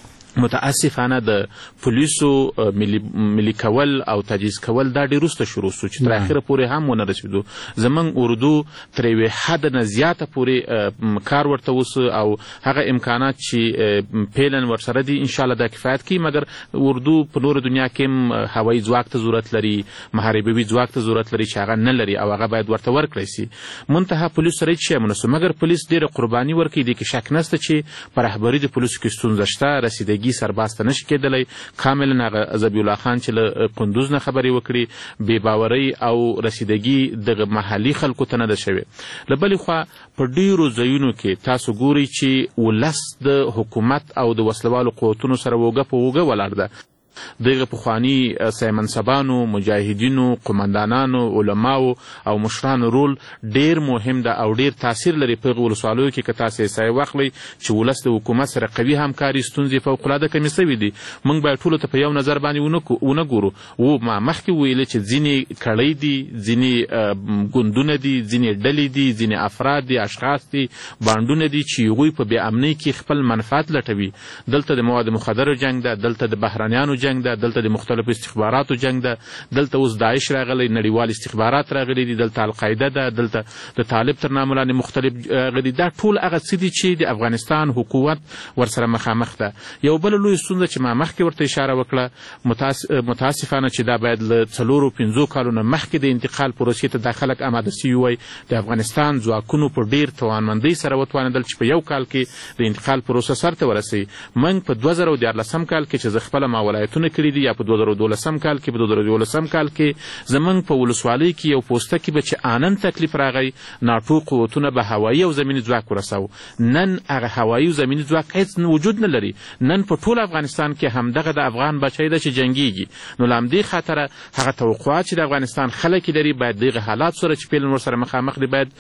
متاسفانه د پولیسو ملي کول او تجهیز کول دا ډېر وروسته شروع سو چې تر اخره پورې هم ونه رسېدو. زموږ اردو تر یوې حده نه زیاته پورې کار ورته وسو او هغه امکانات چې پیلن ورسره دي انشاءالله دا کفایت کوي مګر اردو په نوره دنیا کې هم هوایي ځواک ته ضرورت لري محاربوي ځواک ته ضرورت لري چې هغه نه لري او هغه باید ورته ورکړی سي. منتها پولیس سره هېڅ شی منسو مګر پولیس ډېره قرباني ورکوي دې کې شک نشته چې په رهبري د پولیسو کې ستونزه شته رسیدګي سرباز ته نشي کېدلی. کاملا هغه ذبیح الله خان چې له کندوز نه خبرې وکړي بې باورۍ او رسیدګي دغه محلي خلکو ته نه ده شوې. له بلې خوا په ډېرو ځایونو کې تاسو ګورئ چې ولس د حکومت او د وسلوالو قوتونو سره اوږه په اوږه ولاړ ده. دغه پخواني سیمنصبانو مجاهدینو قمندانانو علماو او مشرانو رول ډیر مهم ده او ډیر تاثیر لري په ولسوالیو کې که تاسو یې واخلئ چې ولس د حکومت سره قوي همکاري ستونزې فوقالعاده کمې سوي دي. موږ باید ټولو ته په یو نظر باندې ونه ګورو. ما مخکې ویلې چې ځینې کړۍ دي ځینې ګوندونه دي ځینې ډلې دي ځینې افراد دي اشخاص دي بانډونه دي چې هغوی په بې امنۍ کې خپل منفعت لټوي. دلته د مواد مخدرو جنګ ده دلته د بهرانیانو جنگ ده، دلته د مختلفو استخباراتو جنگ ده، دلته اوس داعش راغلی، نړیوال استخبارات راغلي دي، دلته القاعده ده، دلته د طالب تر نامه لاندې مختلف راغلي. دا ټول هغه څه دي چې د افغانستان حکومت ورسره مخامخ ده. یو بل لوی ستونزه چې ما مخکې ورته اشاره وکړه، متاسفانه چې دا باید له 4-5 کالونو مخکې د انتقال پروسې ته دا خلک اماده سوي وای. د افغانستان ځواکونو په ډیر توانمندۍ سره وتوانېدل چې په یو کال کې د انتقال پروسه سرته ورسوي. موږ په 2014 کال کې چې زه خپله ما ولایتونه کړي دي، یا په 2012 کال کې، په 2012 کال کې زموږ په ولسوالۍ کې یو پوسته کې به چې آنن تکلیف راغی، ناټو قوتونه به هوایي او زمیني ځواک ورساو. نن هغه هوایي او زمیني ځواک هېڅ وجود نه لري. نن په ټول افغانستان کې همدغه د افغان بچی ده چې جنګیږي. نو له همدې خاطره هغه توقعات چې د افغانستان خلک لري باید دغه حالات سره چې پیل ورسره مخامخ دي باید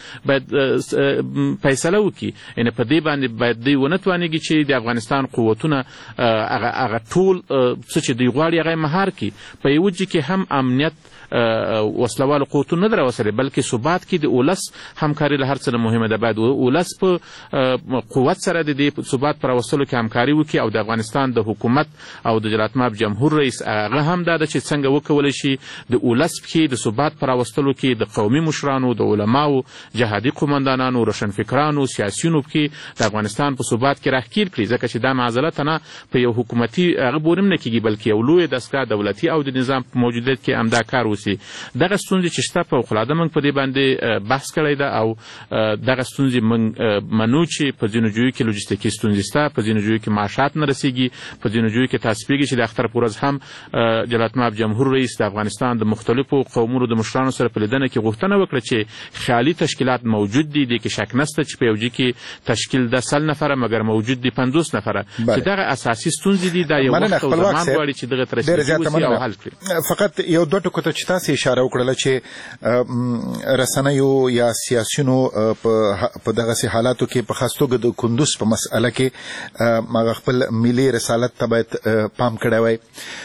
فیصله وکړي. یعنې په دې باندې باید دوی ونه توانېږي چې د افغانستان قوتونه هغه ټول څه چې دوی غواړي هغه یې مهار کړي. په یوه وجه کې هم امنیت وسلوالو قوتونه نه راوسلې، بلکې ثبات کې د اولس همکاري له هر څه نه مهمه ده. باید اولس په قوت سره د دې ثبات په راوستلو کې همکاري وکړي، او د افغانستان د حکومت او د جلالتمآب جمهور رئیس هغه هم دا ده چې څنګه وکولی شي د اولس کې د ثبات په راوستلو کې د قومي مشرانو، د علماو، جهادي قمندانانو، روشنفکرانو، سیاسیونو کې د افغانستان په ثبات کې راښکېل کړي، ځکه چې دا معضله نه په یو حکومتي هغه پورې هم نه کېږي، بلکې یو لویه دستګاه دولتي او د نظام په موجودیت کې همدا کار وسي. دغه ستونزې چې شته فوقالعاده موږ په دې باندې بحث کړی ده، او دغه ستونزې موږ منو چې په ځینو ځایو کې لوجستیکي ستونزې شته، په ځینو ځایو کې معاشات نه رسېږي، په ځینو ځایو کې تصفیږي چې د اختر په ورځ هم جلالتمآب جمهور رئیس د افغانستان د مختلفو قومونو د مشرانو سره په لیدنه کې غوښتنه وکړه چې خیالي تشکیلات موجود دي، دې کې شک نشته چې په یو ځای کې تشکیل د 100 نفره مګر موجود دي 50 نفره، چې دغه اساسي ستونزې دي. دا یو وخت او زمان غواړي چې دغه ته رسېږي او حل کړي. فقط یو دوه ټکو ته چې تاسې اشاره وکړله چې رسنیو یا سیاسیونو په دغسې حالاتو کې په خاص توګه د کندوز په مسئله کې هغه خپل ملي رسالت ته باید پام کړی وای.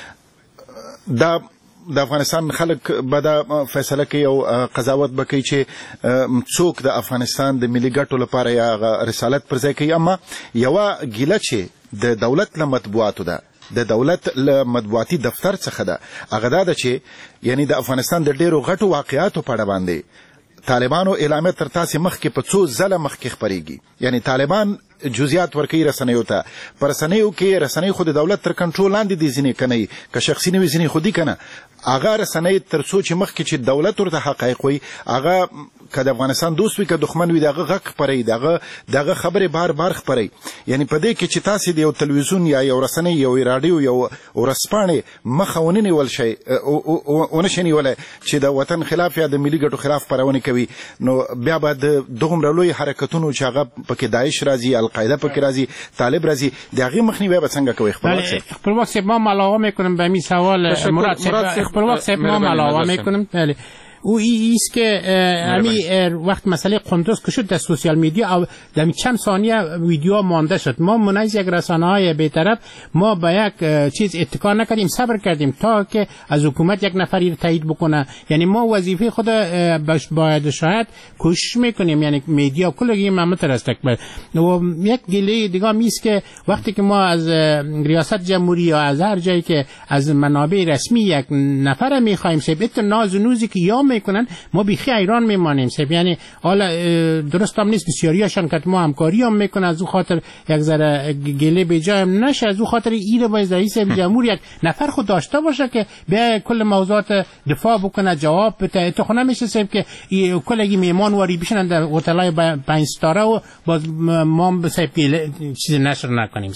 دا د افغانستان خلک به دا فیصله کوي او قضاوت به کوي چې څوک د افغانستان د ملي ګټو لپاره یا رسالت پر ځای کوي، اما یوه ګیله چې د دولت له مطبوعاتو ده، د دولت له مطبوعاتي دفتر څخه ده، هغه دا ده چې یعنی د افغانستان د ډیرو غټو واقعاتو په اړه باندې طالبانو اعلامیه تر تاسې مخکې په څو ځله مخکې خپرېږي. یعنی طالبان جزئیات ورکوي رسنیو ته. په رسنیو کې رسنۍ خو د دولت تر کنټرول لاندې دي، ځینې که نه وي، که شخصي نه وي ځینې خو دي که نه. هغه رسنۍ تر څو چې مخکې چې دولت ورته حقایق وایي، هغه که د افغانستان دوست وي که دښمن وي، د هغه غږ خپروي، د هغه خبرې بار بار خپروي. یعنی په دې کې چې تاسې د یو تلویزیون یا یو رسنۍ، یو راډیو، یو ورځپاڼې مخه ونه نیول شئ، ونه شئ نیولی چې د وطن خلاف یا د ملي ګټو خلاف خپرونې کوي، نو بیا به د دغومره لوی حرکتونو چې هغه پکې داعش راځي، القاعده پکې راځي، طالب راځي، د هغې مخنیوی به څنګه کوئ؟ خپلواک صاحب، ما علاوه میکنم به همین سوال مراد صاحب. خپلواک صاحب، ما علاوه میکنم. بله، او ایست که همین وقت مسئله قندوز که شد در سوشیال میدیا او در چند ثانیه ویدیو مانده شد، ما منیز یک رسانه های بی‌طرف ما به یک چیز اتکا نکردیم، صبر کردیم تا که از حکومت یک نفری رو تایید بکنه. یعنی ما وظیفه خود باید شاید کوشش میکنیم، یعنی میدیا کلگی ممت رستقبل. و یک گله دیگه میست که وقتی که ما از ریاست جمهوری یا از هر جایی که از منابع رسمی یک نفر میخوایم سبت ناز و نوزی که یا میکنن، ما بیخی ایران میمانیم. یعنی حالا درست هم نیست بسیاریاشان که ما همکاری هم میکنن، از او خاطر یک ذره گله به جای نشه، از او خاطر ایره باید رئیس جمهور یک نفر خود داشته باشه که به کل موضوعات دفاع بکنه، جواب بده. تو خود نمیشه سب که کلگی میمان واری بشن در هتل‌های 5 ستاره و باز ما به سب چیز نشر نکنیم.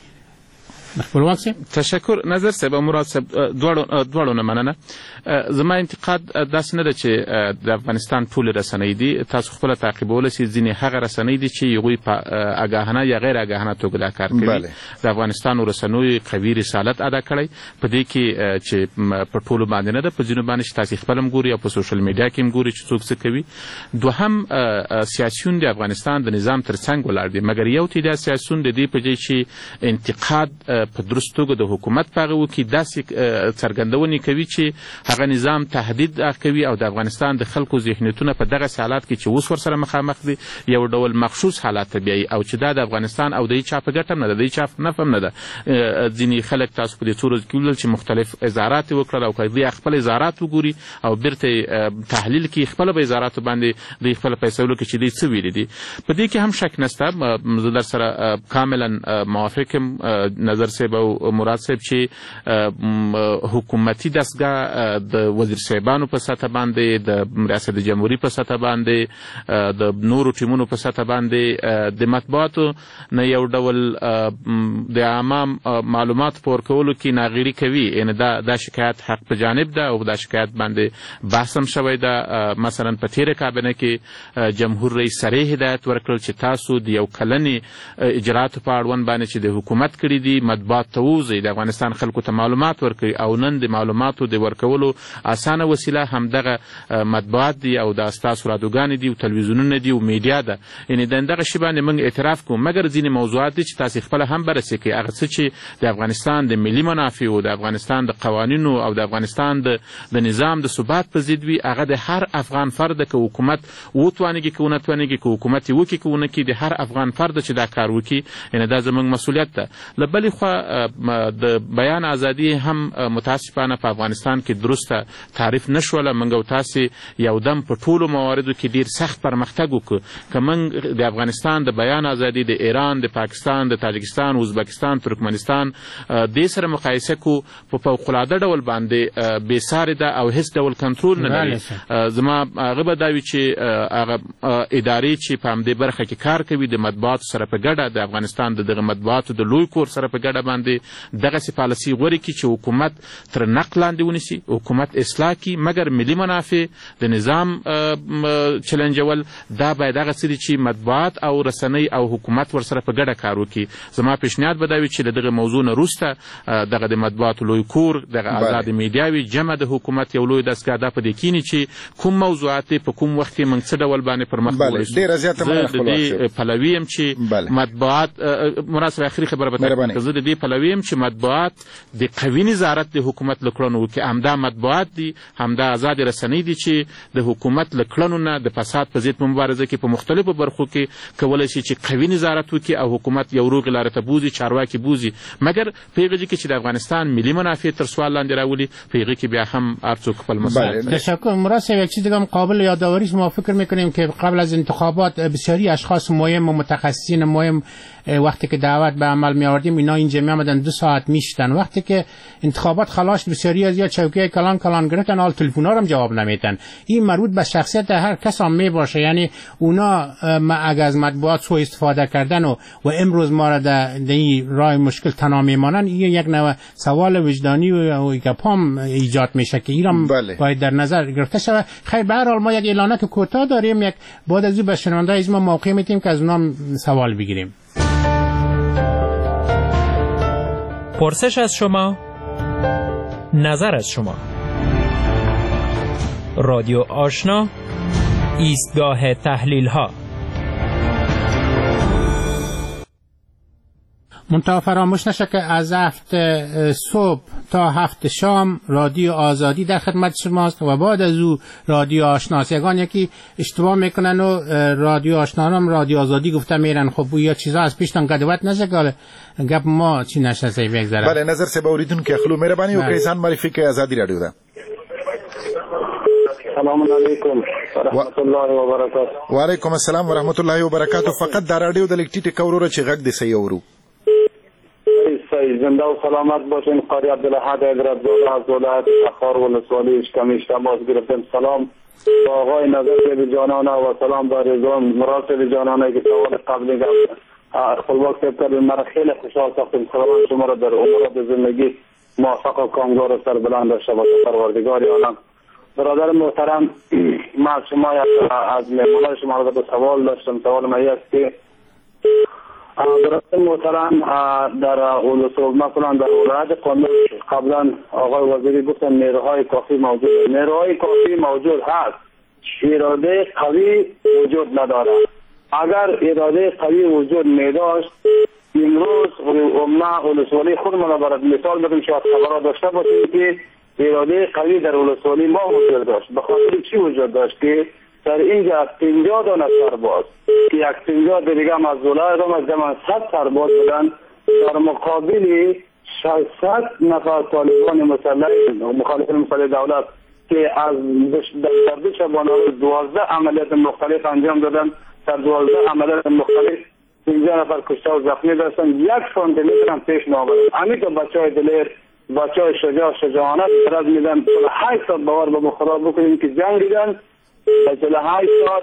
تشکر. نظر صاحب او مراد صاحب دواړو نه مننه. زما انتقاد داسې نه ده چې د افغانستان ټولې رسنۍ دي. تاسو خپله تعقیبولی شئ ځینې هغه رسنۍ دي چې هغوی په آګاهانه یا غیر آګاهانه توګه دا کار کوي. د افغانستان رسنیو قوي رسالت ادا کړی په دې کې چې په ټولو باندې نه ده، په ځینو باندې چې تاسې خپل هم ګوري او په سوشل میډیا کې هم ګوري چې څوک څه کوي. دوهم، سیاسیون د افغانستان د نظام تر څنګ ولاړ دي، مګر یو تعداد سیاسیون د دې په ځای چې انتقاد په درست توګه د حکومت په هغه وکړي داسې څرګندونې کوي چې هغه نظام تهدید کوي او د افغانستان د خلکو ذهنیتونه په دغسې حالات کې چې اوس ورسره مخامخ دي یو ډول مخصوص حالات ته بیایي او چې دا د افغانستان او د هیچ چا په ګټه هم نه ده د هیچ چا په نفع هم نه ده. ځینې خلک تاسو په دې څو ورځو کې ولیدل چې مختلف اظهارات یې وکړل او که دوی خپل اظهارات وګوري او بیرته تحلیل کړي خپله به اظهاراتو باندې دوی خپله فیصله وکړي چې دوی څه ویلي دي. په دې کې هم شک نشته. زه در سره کاملا موافق یم نظر صاحب او مراد صاحب چې حکومتي دستګاه د وزیر صاحبانو په سطح باندې د ریاست جمهوري په سطح باندې د نورو ټیمونو په سطح باندې د مطبوعاتو نه یو ډول د عامه معلومات په ورکولو کې ناغېړي کوي. یعنې دا شکایت حق په جانب ده او دا شکایت باندې بحث هم شوی ده. مثلا په تېره کابینه کې جمهور رئیس صریح هدایت ورکړل چې تاسو د یو کلنې اجراتو په اړوند باندې چې د حکومت کړي دي مطبوعات ته ووځئ د افغانستان خلکو ته معلومات ورکړي او نن د معلوماتو د ورکولو اسانه وسیله همدغه مطبوعات دي او دا ستاسو رادیوګانې دي او تلویزیونونه دي او میډیا ده. یعنې د همدغه شي باندې موږ اعتراف کوو مګر ځینې موضوعات دي چې تاسې خپله هم بررسي کړئ هغه څه چې د افغانستان د ملي منافعو د افغانستان د قوانینو او د افغانستان د نظام د ثبات په ضد وي هغه د هر افغان فرد که حکومت وتوانېږي که ونه توانېږي که حکومت یې وکړي که ونه کړي د هر افغان فرد چې دا کار وکړي یعنې دا زموږ مسؤلیت ده. له بلې خوا د بیان ازادي هم متاسفانه په افغانستان کې درسته تعریف نه شوله. موږ او تاسې یو دم په ټولو مواردو کې ډېر سخت پرمختګ وکړو. که موږ د افغانستان د بیان ازادي د ایران د پاکستان د تاجکستان ازبکستان ترکمنستان دې سره مقایسه کو په فوقالعاده ډول باندې بېسارې ده او هیڅ ډول کنټرول نه لري. زما هغه به دا وي چې هغه ادارې چې په همدې برخه کې کار کوي د مطبوعاتو سره په ګډه د افغانستان د دغه مطبوعاتو د لوی کور سره په ګډه باندې دغسې پالیسي غوره کړي چې حکومت تر نقد لاندې ونیسي حکومت اصلاح کړي مګر ملي منافع د نظام چلنجول دا باید هغه څه دي چې مطبوعات او رسنۍ او حکومت ورسره په ګډه کار وکړي. زما پیشنهاد به دا وي چې له دغه موضوع نه وروسته دغه د مطبوعاتو لوی کور دغه آزاد میډیا وي جمع د حکومت یو لوی دستګاه دا په دې کیني چې کوم موضوعات په کوم وخت کې موږ څه ډول باندې پر مخ وړو. زه د دې پلوي یم چې مطبوعات مناسب آخري خبره به که زه د دې پلوي یم چې مطبوعات د قوي نظارت د حکومت له کړنو وکړي. همدا مطبوعات دي همدا ازادې رسنۍ دي چې د حکومت له کړنو نه د فساد په ضد په مبارزه کې په مختلفو برخو کې کولی شي چې قوي نظارت وکړي او حکومت یو روغې لارې ته بوځي چارواکي بوځي مګر په هغه کې چې د افغانستان ملي منافع تر سوال لاندې راولي په هغه کې بیا هم هر څوک خپل مسئله. تشکر. مراد صاحب یک چیز دیگه قابل یادآوری ما فکر میکنیم که قبل از انتخابات بسیاری اشخاص مهم و متخصصین مهم وقتی که دعوت به عمل می آوردیم اینا اینجا می آمدن 2 ساعت میشتن. وقتی که انتخابات خلاص بسیاری از یا چوکیه کلان گرفتن حال تلفن‌ها هم جواب نمیدن. این مربوط به شخصیت هر کس هم می باشه. یعنی اونا اگه از مطبوعات سوء استفاده کردن و امروز ما را در این راه مشکل تنها میمانن این یک نوع سوال وجدانی و گپام ایجاد میشه که ایران باید در نظر گرفته شود. خیر به هر حال ما یک اعلانات کوتاه داریم یک بعد از به شنونده‌های از ما موقع میدیم که از اونها سوال بگیریم. پرسش از شما، نظر از شما. رادیو آشنا، ایستگاه تحلیل ها. منتها فراموش نشه که از 7 صبح تا 7 شام رادیو آزادی در خدمت شماست و بعد از او رادیو آشناست. یگان یکی اشتباه میکنن و رادیو آشنا هم رادیو آزادی گفته میرن. خب یا چیزا از پیشتان قدوت نشه که گپ ما چی نشه سی بگذره. بله نظر سے باوریدون که خلو مهربانی و کیسان معرفی که آزادی رادیو ده. سلام علیکم ورحمت الله وبرکاته. و علیکم السلام ورحمت الله وبرکاته. فقط در رادیو د لکټی کورو چې غږ دې صحیح اورو. زنده و سلامت باشین. قاری عبدالاحد عبرتزاده از ولایت تخار ولسوالی اشکمیش تماس گرفتم. سلام با آقای نظر جانانه و سلام با رضوان مراد جانانه که سوال قبلی خپلواک صاحب کردن. مرا خیلی خوشحال ساختیم. سلام شما را در امورات زندگی موفق و کامگار و سربلند داشته باشه پروردگار عالم. برادر محترم من از شما از مهمانان شما را به سوال داشتم. سوال من است که برادر محترم در مثلا در ولایت قندوز قبلا آقای وزیری گفتن نیروهای کافی موجود است. نیروهای کافی موجود هست، اراده قوی وجود نداره. اگر اراده قوی وجود می داشت امروز ما ولسوالی خودمان را برای مثال بدیم شاید خبرها داشته باشیم که اراده قوی در ولسوالی ما وجود داشت. به خاطر چی وجود داشت که در اینجا 50 دانه سرباز که 150 دیگه هم از ولایت هم از جمع 100 سرباز بودن در مقابل 600 نفر طالبان مسلح مخالف مسلح دولت که از در دو شبانه روز 12 عملیات مختلف انجام دادن. در 12 عملیات مختلف 15 نفر کشته و زخمی داشتن. 1 سانتیمتر هم پیش نآمدن. همین که بچهای دلیر بچهای شجاعانه اعتراض میدن 48 ساعت باور به خدا بکنیم که جنگ دیدن. 48 ساعت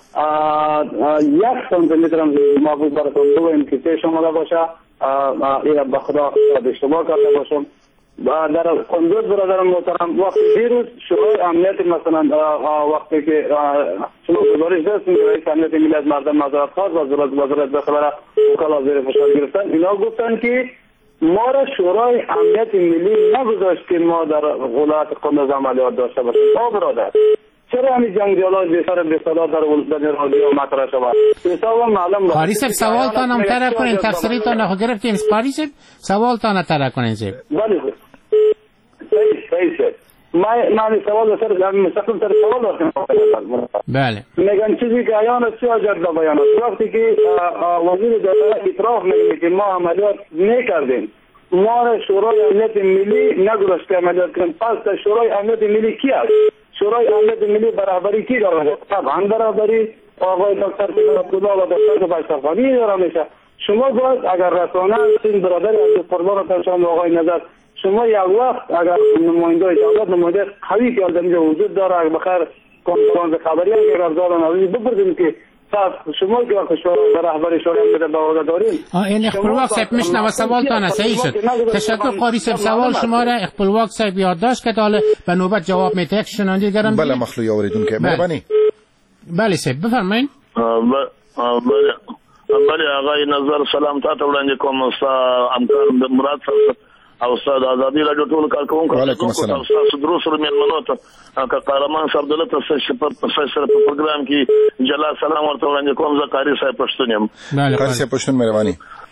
1 سانتیمتر هم ما بود براتون بگویم که پیش آمده باشه. این به خدا اشتباه کرده باشم. در قندوز برادران محترم وقتی دیروز شورای امنیت مثلا وقتی که شما گزارش داشتیم که رئیس امنیت ملی از مردم معذرت خواست و وزارت داخله وکلا زیر فشار گرفتن، اینا گفتن که ما را شورای امنیت ملی نگذاشت که ما در ولایت قندوز عملیات داشته باشیم. برادر چرا همین جنگجویان بیشتر به صدا در رادیو مطرح شود؟ حساب معلوم قاری صاحب سوالتان هم طرح کنین، تفسیرتان نخو گرفتیم. قاری صاحب سوالتان طرح کنین صاحب. بله صحیح. من سوال سر مستقیم سر سوال داشتم. بله. میگن چیزی که عیان است چه اجازه بیان است. وقتی که وزیر داخله اعتراف میکنه که ما عملیات نکردیم، ما را شورای امنیت ملی نگذاشت که عملیات کنیم، پس در شورای امنیت ملی کی است؟ شورای امنیت ملی برابری کی دارد؟ طبعا برابری آقای دکتر عبدالله و دکتر بایستافانی داره میشه. شما باید اگر رسانه هستین برادر از قربانتان شما آقای نظر، شما یک وقت اگر نماینده دولت نماینده قوی که در اینجا وجود داره اگر بخیر کنفرانس خبری هم که رفتار نویز بپرسیم که شما که وقت شورای رهبری شورای امنیت باور دارین این اخپلواک صاحب میشنوه سوالتان صحیح شد. تشکر قاری صاحب. سوال شما را اخپلواک صاحب یادداشت کرد، حالا به نوبت جواب میده. شنونده گرم بله مخلوی اوریدونکو مهربانی. بله صاحب بفرمایید. بله آقای نظر سلام تاسو وړاندې کوم همکار مراد صاحب او استاد ازادي راډیو ټول کارکونکو وعلیکم السلام. تاسو دروس مېلمنو ته که قهرمان صاحب دلته سره په پروګرام کې جلا سلام ورته وړاندې کوم. زه قاری صاحب پښتون یم. قاری صاحب پښتون مهرباني.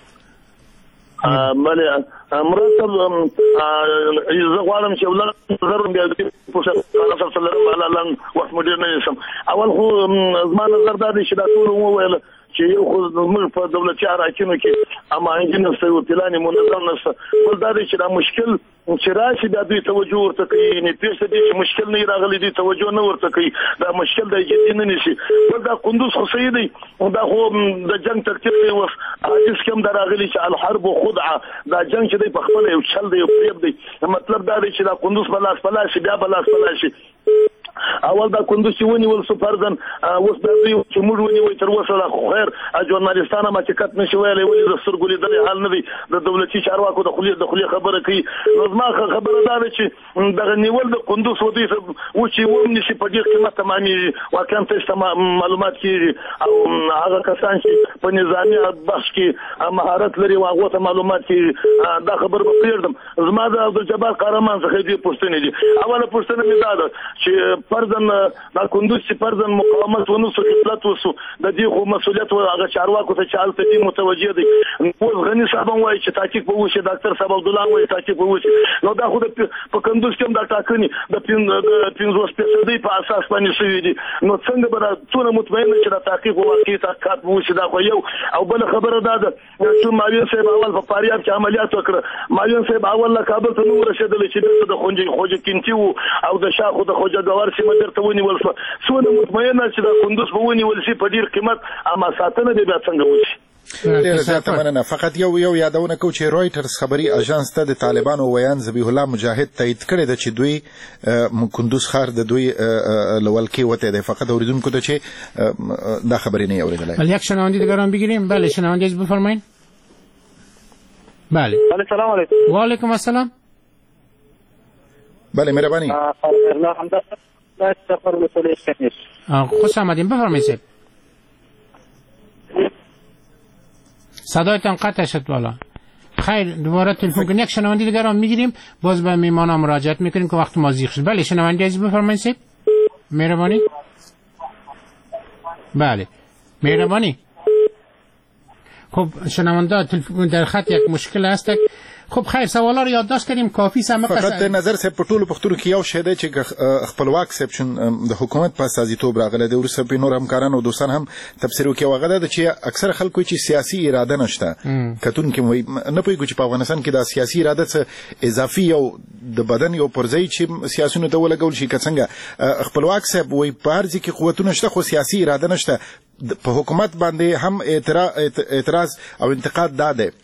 بله مراد صاحب زه غواړم چې ولر نظر بیا د پوسه سره لاله وخت مډیر نه سم. اول خو زما نظر دا دی چې دا ټول وویل چې یو خو موږ په دولتي حراکینو کې اما انجن سره پلان منظم نشته. بل دا دی چې دا مشکل چې راشي بیا دوی توجه ورته کوي. نه پیښه دي چې مشکل نه راغلی دي توجه نه ورته کوي. دا مشکل د جدي نه نشي. بل دا قندوز خو صحیح دی. دا خو د جنگ ترتیب دی او حدیث کوم دراغلی چې الحرب خدعه دا جنگ چې دی په خپل یو چل دی او پریب دی. مطلب دا دی چې دا قندوز بلاس پلاشي بیا بلاس پلاشي. اول دا کندوز چې ونیول سو فرضاً اوس دا دوی چې موږ ونیوي تر اوسه لا خیر ژورنالیستانه ما چې کت نشي ویلی ولې د سترګو لیدلې حال نه دی. د دولتي چارواکو د خولې خبره کوي. نو زما خبره دا ده چې دغه نیول د کندوز و دوی و چې ونیسي په ډېر قیمت تمامېږي. واقعا تاسو معلومات کېږي او هغه کسان چې په نظامي بخش کې مهارت لري او هغو ته معلومات کېږي. دا خبره به پرېږدم. زما د عبدالجبار قهرمان څخه دوې پوښتنې دي. اوله پوښتنه مې دا ده چې فرضاً دا کندوز چې فرضاً مقاومت ونسو خپلت وسو د دې خو مسؤلیت هغه چارواکو ته چې هلته دي متوجه دي. اوس غني صاحب هم وایي چې تحقیق به وشي، ډاکټر صاحب عبدالله وایي تحقیق به وشي. نو دا خو په کندوز کې هم دا ټاکنې د 50% په اساس باندې شوي دي. نو څنګه به دا څونه مطمئن چې دا تحقیق واقعي تحقیقات به وشي؟ دا خو یو. او بله خبره دا ده چې معین صاحب اول په فاریاب کې عملیات وکړه. معین صاحب اول له کابل ته نه ورسېدلی چې دلته د خوجه کینتي و او د شاخو د خوجه ګوار سیمه درته ونیول شوه. څونه مطمئنه چې دا کندوز به ونیول شي په ډېر قیمت، اما ساتنه دې بیا څنګه وشي؟ ډېره زیاته مننه. فقط یو یادونه کوو چې رویټرز خبري اژانس ته د طالبانو ویان ذبیح الله مجاهد تایید کړی ده چې دوی کندوز ښار د دوی له ولکې وتی دی. فقط اورېدونکو ته چې دا خبرې نه یې اورېدلی. بله یک شنونده دیگر هم بگیریم. بله شنونده بفرمایید. بله سلام علیکم. و علیکم السلام. بله مهربانی. خوش آمدین. بفرمایید صاحب. صدایتان قطع شد بالا. خیر دوباره تلفن کنید. یک شنونده دیگر هم میگیریم، باز به میمانا مراجعت میکنیم که وقت ما زیغ شد. بله شنونده عزیز بفرمایید صاحب. مهربانی. بله مهربانی. خب شنونده تلفن در خط یک مشکل هست. خب خیر سوالا رو یادداشت کردیم کافی سم فقط د نظر صاحب په ټولو پښتون کې یو شی دی چې خپلواک صاحب د حکومت په استازیتوب راغلی دی وروسته په نور همکاران او دوستان هم تفسیر وکړي هغه ده چې اکثر خلکو چې سیاسي اراده نشته کتونکي نه پوهېږو چې په افغانستان کې دا سیاسي اراده څه اضافي او د بدن یو پرځای چې سیاسیونو ته ولګول شي که څنګه خپلواک صاحب وایي په هر ځای کې قوتونه شته خو سیاسي اراده نشته په حکومت باندې هم اعتراض او انتقاد دا دی.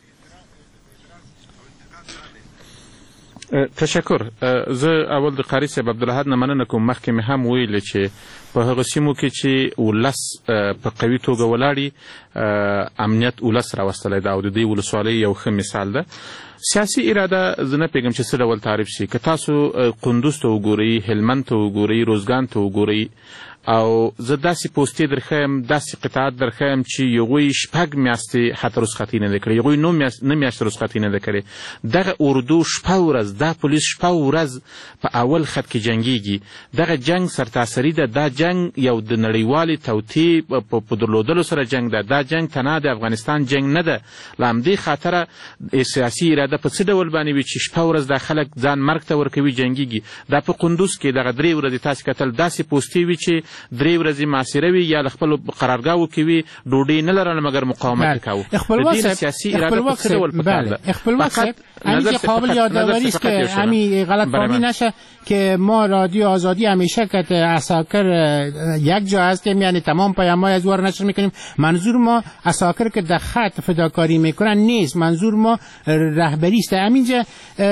تشکر. زه اول د قاری صاحب عبدالحد نه مننه کوم. مخکې مې هم ویلې چې په هغه سیمو کې چې ولس په قوي توګه ولاړي امنیت ولس راوستلی ده او د دې ولسوالۍ یو ښه مثال ده. سیاسي اراده زه نه پوهېږم چې څه ډول تعریف شي. که تاسو قندوز ته وګورئ، هلمند ته وګورئ، روزګان ته وګورئ او زه داسې پوستې درښیم، داسې قطعات درښیم چې هغوی 6 میاشتې حتی رخصتي نه ده کړې، هغوی 9 میاشتې رخصتي نه ده کړې. دغه اردو 6 ورځ، دا پولیس 6 ورځ په اول خط کې جنګېږي. دغه جنګ سرتاسري ده. دا جنګ یو د نړیوالې توطیې په درلودلو سره جنګ ده. دا جنګ تنها د افغانستان جنګ نه ده. له همدې خاطره سیاسي اراده په څه ډول باندې وي چې 6 ورځ دا خلک ځان مرګ ته ورکوي، جنګېږي. دا په قندوز کې دغه 3 ورځې تاسې کتل داسې پوستې وي چې 3 ورځې محاصره وي یا له خپلو قرارګاهو کې وي، ډوډۍ نه لرله مګر مقاومت یې کاوه. د دې سیاسي اراده په څه ډول پکار ده؟ خپلواک صاحب همین قابل یادآوری است که همین غلط فهمی نشه که ما رادیو آزادی همیشه که عساکر یک جا هستیم، یعنی تمام پیام‌های از وار نشر میکنیم. منظور ما عساکر که در خط فداکاری میکنن نیست، منظور ما رهبری است. همینجا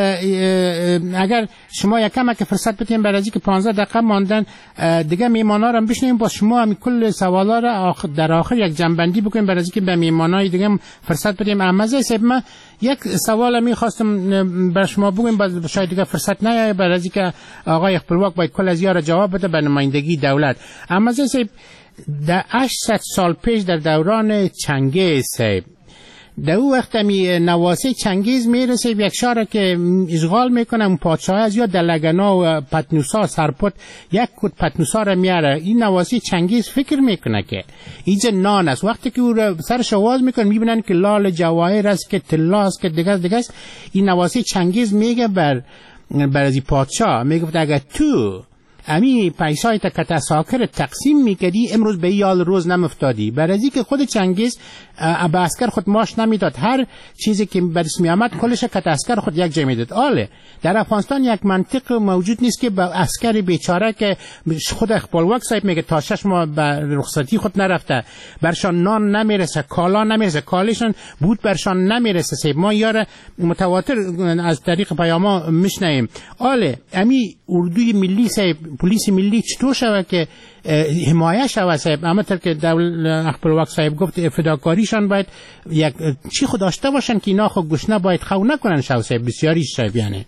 اگر شما یکم که فرصت بدین برای اینکه 15 دقیقه ماندن دیگه میهمانا رو بشنویم، با شما هم کل سوالا رو در آخر یک جنبندی بکنیم برای اینکه به میهمانای دیگه فرصت بدیم. احمد صاحب من یک سوال میخواستم برای شما بگم، شاید دیگه فرصت نیاید برای اینکه آقای خپلواک باید کل از یارا جواب بده به نمایندگی دولت. احمد صاحب در 800 سال پیش در دوران چنگیز صاحب در او وقت می نواسه چنگیز میرسه یک شهر که اشغال میکنه، اون پادشاه از یا دلگنا و پتنوسا سرپت یک کت پتنوسا را میاره. این نواسه چنگیز فکر میکنه که اینجا نان است. وقتی که او را سرش آواز میکنه میبینن که لال جواهر است که طلا است که دیگه است. این نواسه چنگیز میگه بر از پادشاه میگفت اگر تو امی پیسای تا که ساکر تقسیم میکردی امروز به یال روز نمفتادی. برای که خود چنگیز به عسکر خود ماش نمیداد، هر چیزی که برش میامد کلش که عسکر خود یک جای میداد. آله در افغانستان یک منطق موجود نیست که به عسکر بیچاره که خود خپلواک صاحب میگه تا 6 ماه به رخصتی خود نرفته، برشان نان نمیرسه، کالا نمیرسه، کالشان بود برشان نمیرسه. صاحب ما یار متواتر از طریق پیاما میشنیم. آله امی اردوی ملی صاحب، پلیس ملی چطور شود که حمایه شود صاحب؟ همونطور که خپلواک صاحب گفت فداکاریشان باید یک چی خود داشته باشن که اینا خود گشنه باید خو نکنن شو صاحب. بسیاری صاحب یعنی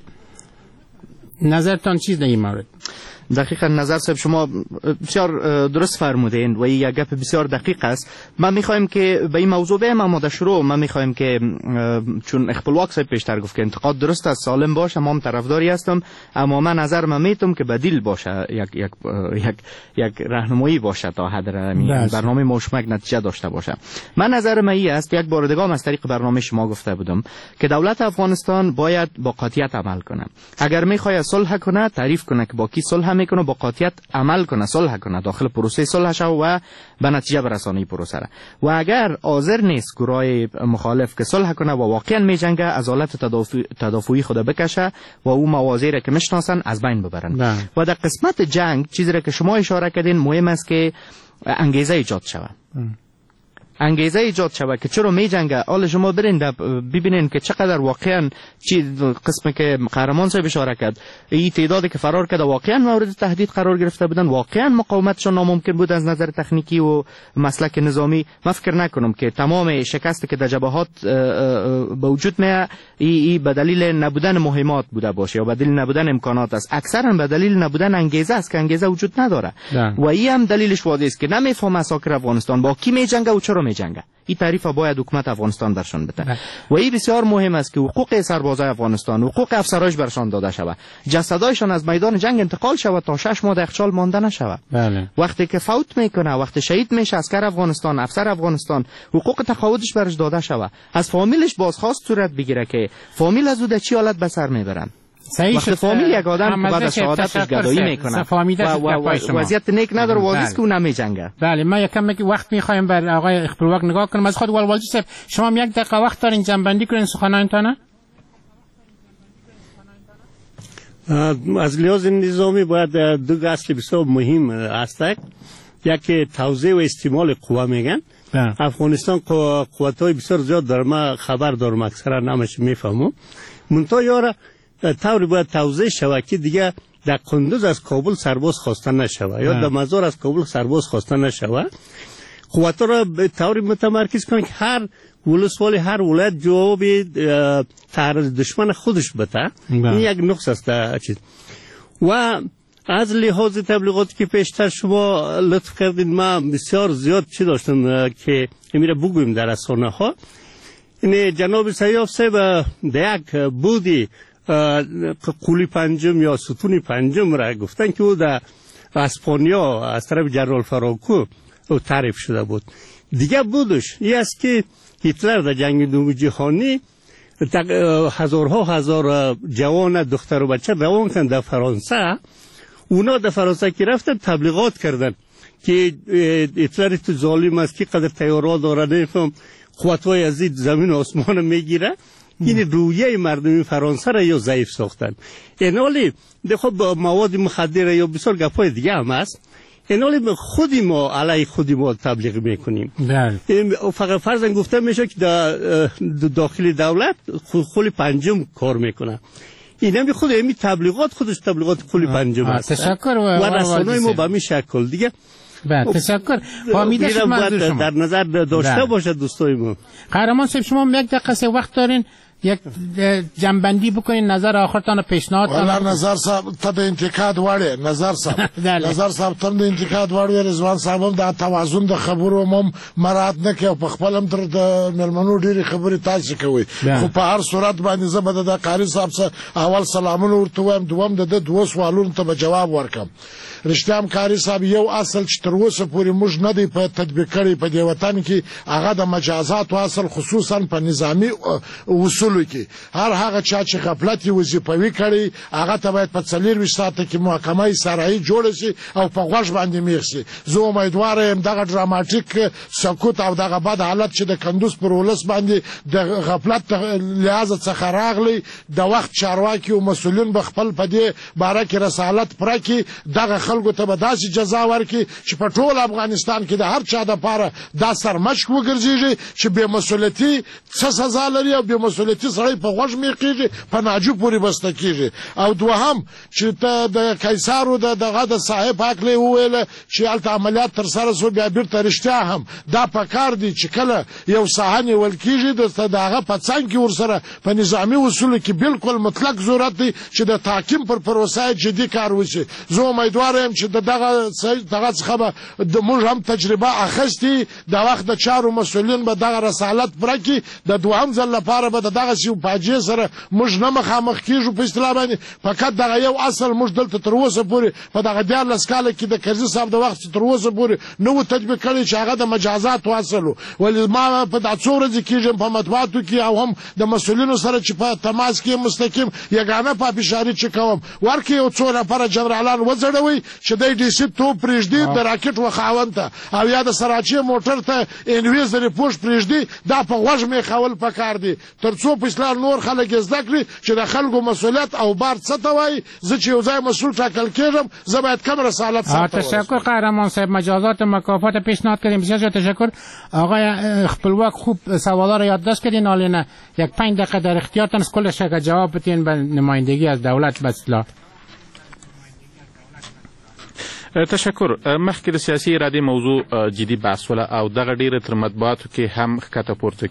نظرتان چیز در این مورد؟ دقیقا نظر صاحب شما بسیار درست فرمودین و یک گپ بسیار دقیق است. ما میخوایم که به این موضوع بیایم، اما در شروع ما میخوایم که چون خپلواک صاحب پیشتر گفت که انتقاد درست است، سالم باشه، ما هم طرفداری هستم، اما من نظر ما میتونم که بدیل باشه، یک راهنمایی باشه تا حد برنامه مشمک نتیجه داشته باشه. من نظر ما این است، یک بار دیگه از طریق برنامه شما گفته بودم که دولت افغانستان باید با قاطعیت عمل کنه. اگر میخواد صلح کنه تعریف کنه که با کی صلح میکنه، با قاطعیت عمل کنه، صلح کنه، داخل پروسه صلح شو و به نتیجه برسانه پروسه را. و اگر حاضر نیست گروه مخالف که صلح کنه و واقعا میجنگه، از حالت تدافعی خود بکشه و او مواضعی را که میشناسن از بین ببرن. و در قسمت جنگ چیزی را که شما اشاره کردین مهم است که انگیزه ایجاد شود. انگیزه ایجاد شود که چرا می جنگه. حالا شما برین ببینین که چقدر واقعا چی قسمی که قهرمان صاحب اشاره کرد، این تعدادی که فرار کرده واقعا مورد تهدید قرار گرفته بودن، واقعا مقاومتشون ناممکن بود از نظر تکنیکی و مسلک نظامی. من فکر نکنم که تمام شکست که در جبهات به وجود میاد این به دلیل نبودن مهمات بوده باشه یا به دلیل نبودن امکانات است. اکثرا به دلیل نبودن انگیزه است که انگیزه وجود نداره. و این هم دلیلش واضحه است که نمیفهمه عساکر افغانستان با کی می جنگه و چرا نمیجنگه. این تعریف باید حکومت افغانستان برشان بده و این بسیار مهم است که حقوق سربازای افغانستان، حقوق افسرایش برشان داده شود، جسدایشان از میدان جنگ انتقال شود تا 6 ماه در یخچال مانده نشود. وقتی که فوت میکنه، وقتی شهید میشه اسکر افغانستان، افسر افغانستان، حقوق تقاعدش برش داده شود، از فامیلش بازخواست صورت بگیره که فامیل از او در چی حالت به سر میبرن. وقتی فامیل یک آدم که بعد از شهادتش گدایی میکنه و وضعیت نیک نداره، واضحه که اون نمیجنگه. بله، ما یکم وقت میخوایم بر آقای خپلواک نگاه کنیم. از خود والدی صاحب شما یک دقیقه وقت دارین جنبندی کنین سخنانتان؟ از لحاظ نظامی باید دو اصل بسیار مهم است. یکی توزیع و استعمال قوا میگن. افغانستان قوت‌های بسیار زیاد داره، ما خبر دارم، اکثرا نامش میفهمم. منتها یاره طوری باید توزیع شود که دیگه در قندوز از کابل سرباز خواسته نشود یا در مزار از کابل سرباز خواسته نشود. قوت‌ها را به طوری متمرکز کنند که هر ولسوالی، هر ولایت جواب تعرض دشمن خودش بده. این یک نقص است چیز. و از لحاظ تبلیغاتی که پیشتر شما لطف کردید، ما بسیار زیاد چی داشتم که میره بگویم در رسانه ها. این جناب سیاف صاحب در یک بودی قولی پنجم یا ستون پنجم را گفتن که او در اسپانیا از طرف جنرال فرانکو تعریف شده بود. دیگه بودش این است که هیتلر در جنگ دوم جهانی هزارها هزار جوان دختر و بچه روان کردن در فرانسه. اونا در فرانسه که رفتن تبلیغات کردن که هیتلر تو ظالم است که قدر تیارات داره، نفهم قوت‌های عزیز زمین و آسمان میگیره. این رویه مردم فرانسه را یا ضعیف ساختن. این حالی خب مواد مخدر یا بسیار گپای دیگه هم هست. این حالی خودی ما علیه خودی ما تبلیغ میکنیم. فقط فرضاً گفته میشه که داخل دولت قولی پنجم کار میکنه. این هم خود امی تبلیغات خودش تبلیغات قولی پنجم هست. تشکر و رسانه‌های ما به همین شکل دیگه. تشکر. فهمیده شد منظور شما. در نظر داشته باشد دوستای ما. قهرمان صاحب شما یک دقیقه وقت دارین یک جنبندی بکنین، نظر آخرتان پیشنهاد. والا نظر صاحب ته د انتقاد وړي، نظر صاحب ته د انتقاد وړي. رضوان صاحب هم د توازن د خبرو هم مراد نه کوي، په خپل هم تر د ملمنو ډېری خبرې تاسو کوي، خو په هر صورت باندې زه به د قاری صاحب سره اول سلامونه ورته وایم، دوم د دوه سوالونو ته جواب ورکم. رښتیا هم قاری صاحب یو اصل چې تر اوسه پورې موږ نه دی په تطبیق کړی په دې وطن کې، هغه د مجازات اصل خصوصا په نظامی اصول کې هر هغه چا چې غفلت وظیفوي کړي هغه ته باید په 24 ساعته کې محکمه شرعي جوړ شي او په غوږ باندې میخ شي. زه امیدوار یم دغه ډراماټیک سکوت او دغه بد حالت چې د کندوز پر ولس باندې د غفلت لحاظ څخه راغلی، د وخت چارواکي او مسؤلین به خپل په دې باره کې رسالت پرکړي، دغه خلکو ته به داسې جزا ورکړي چې په ټول افغانستان کې د هر چا دپاره دا سرمشق وګرځېږي چې بې مسؤلیتي څه سزا لري او بې مسؤلیتي سړی په غوږ میخېږي، په ناجو پورې بسته کېږي. او دوهم چې ته د قیصارو دغه د صاحب هکله وویله چې هلته عملیات ترسره سو، بیا بیرته رښتیا هم دا پکار دی چې کله یو ساحه نیول کېږي د هغه په څنګ کې ورسره په نظامي اصولو کې بالکل مطلق ضرورت دی چې د تحکیم پر پروسه جدي کار وشي. زه امیدوار یم چې دغه څخه به موږ هم تجربه اخیستې، د وخت د چارو مسؤلین به دغه رسالت پرکړي، د دوهم ځل لپاره به دغه فاجعه سره موږ نه مخامخ کېږو په اصطلاح باندې. فقط دغه یو اصل موږ دلته تر اوسه پورې په دغه 14 کاله کې د کرزي صاحب د وخت تر اوسه پورې نه و تطبیق کړی چې هغه د مجازات اصل و. ولې ما په دا څو ورځې کېږم په مطبوعاتو کې او هم د مسؤلینو سره چې په تماس کې مستقیم یګانه پافشاري چې کوم ورکې یو څو نفره جنرالان وځړوي چې د ډي سي تو پرېږدي د راکټ وخاوند ته او یا د سراچې موټر ته انویز رپورټ پرېږدي، دا په غوږ میخول پکار دي تر څو په اصلاح نور خلک زده کړي چې د خلکو مسؤلیت او بار څه ته وایي. زه چې یو ځای مسؤول ټاکل کېږم زه باید کم رسالت ساتم. تشکر قهرمان صاحب، مجازات مکافات پیشنهاد کردیم. بسیار تشکر آقای خپلواک، خوب سوالا رو یادداشت کردین. حالا یک 5 دقیقه در اختیارتان است، کلش که جواب بدین به نمایندگی از دولت به اصطلاح. تشکر. مخکې د سیاسي ارادې موضوع جدي بحث وله او دغه ډیره تر مطبوعاتو کې هم ښکته پورته